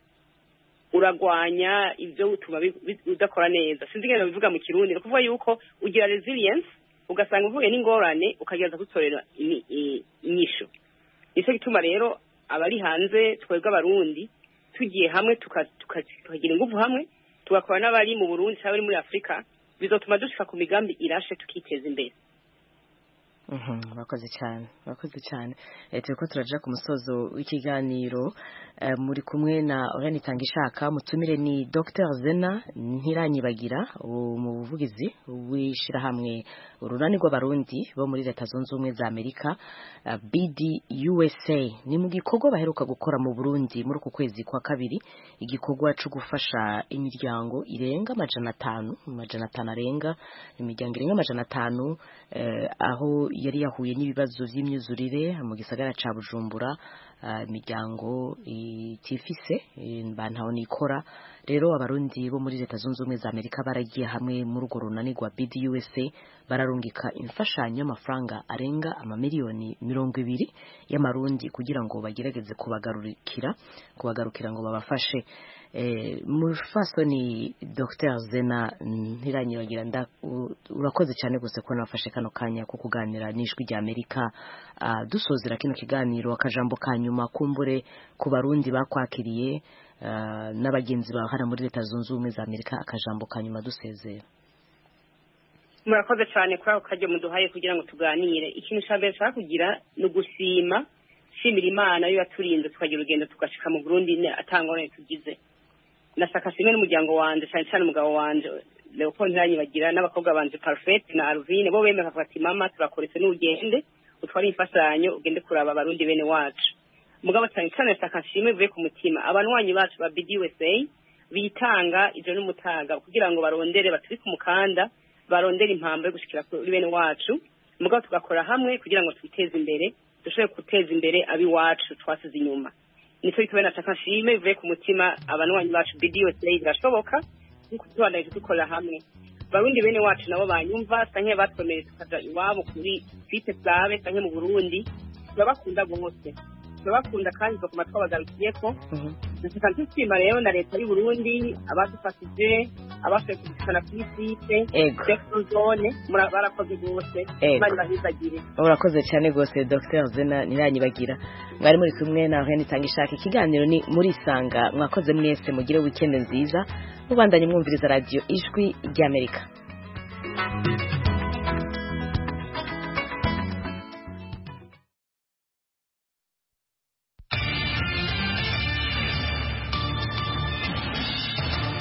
uragwanya ibyo utuma udakora neza sinzi ngene bivuga mu Kirundi no kuvuga yuko ugira resilience ugasanga uvuye n'ingorane ukagereza gutorera inyisho nicyo gituma rero abari hanze twebwe abarundi tugiye hamwe tukagira inguvu hamwe tugakora n'abari mu Burundi cyangwa muri Afrika bizotuma dushika ku migambi irashe tukiteza imbere. Mhm bakoze cyane bakoze cyane eh turiko turaja ku musozo w'ikiganiro uh, muri kumwe na Orani Tangishaka mutumire ni Dr Zena Ntiranyibagira mu buvugizi wishira hamwe urunani rw'abarundi bo muri leta zunze ubumwe za Amerika uh, B D U S A ni mu gikorwa baheruka gukora mu Burundi muri uku kwezi kwa kabiri igikorwa cyo gufasha imiryango irenga amajana atanu amajana atanu arenga imiryango irenga amajana atanu uh, aho yari yahuye n'ibibazo by'imyuzurire mu gisagara ca Bujumbura imiryango uh, itifise bantaho nikora rero abarundi bo muri leta zunze ubumwe za Amerika baragiye hamwe muri urwo runani rwa B D U S A bararungika imfashanyo y'amafaranga arenga amamiliyoni mirongo ibiri y'amarundi kugira ngo bagerageze kubagarukira kubagarukira ngo babafashe eh mufasoni Dr Zena Ntiranyibagira nda urakoze cyane gose ko nafashe kano kanya ko kuganira n'ijwi rya Amerika uh, dusozera kino kiganiro akajambo kanyuma kumbure ku barundi bakwakiriye uh, n'abagenzi ba hana muri leta zunze ubumwe za Amerika akajambo kanyuma dusezera murakoze cyane kuri ako kajyo muduhaye kugira ngo tuganire ikintu cyambere cyaka kugira no gushima shimira Imana yo yaturinze tukagira urugendo tugashika mu Burundi atangone tugize nasaka simwe n'umuryango wanje cyane cyane umugabo wanje Leopold Ntiranyibagira n'abakobwa banje Parfait na Alvine bo bemera bafati mama turakoretse n'ugende utwara imfashanyo ugende kuraba abarundi bene wacu mugabo cyane cyane nasaka shimwe bive ku mutima abanwanyi bacu ba B D U S A bitanga ije n'umutaga kugira ngo barondere baturi ku mukanda barondera impambo yo gushikira kuri bene wacu mugabo tugakora hamwe kugira ngo twiteze imbere dushobore guteza imbere abi wacu twasize inyuma nicyo bitubena cyaka shime bive ku mutima abanwanyi bacu B D U S A birashoboka nkuko tubandanye dukora hamwe barundi bene wacu nabo banyumva sanke batwemere tukaja iwabo kuri Fite Plave sanke mu Burundi turabakunda gose turabakunda kandi bakoma twabagarukiyeko ndashaka ntushima rero na leta y'u Burundi abadufashije abashoboye kudushikana kuri site Ego. Section zone mura- barakoze rwose Ego. imana ibahizagire urakoze cyane rwose Dr Zena Niranyibagira mwari muri kumwe na Henry Tangishaka ikiganiro ni muri Sanga mwakoze mwese mugire weekend nziza mubandanye mwumviriza radio Ijwi ry'Amerika.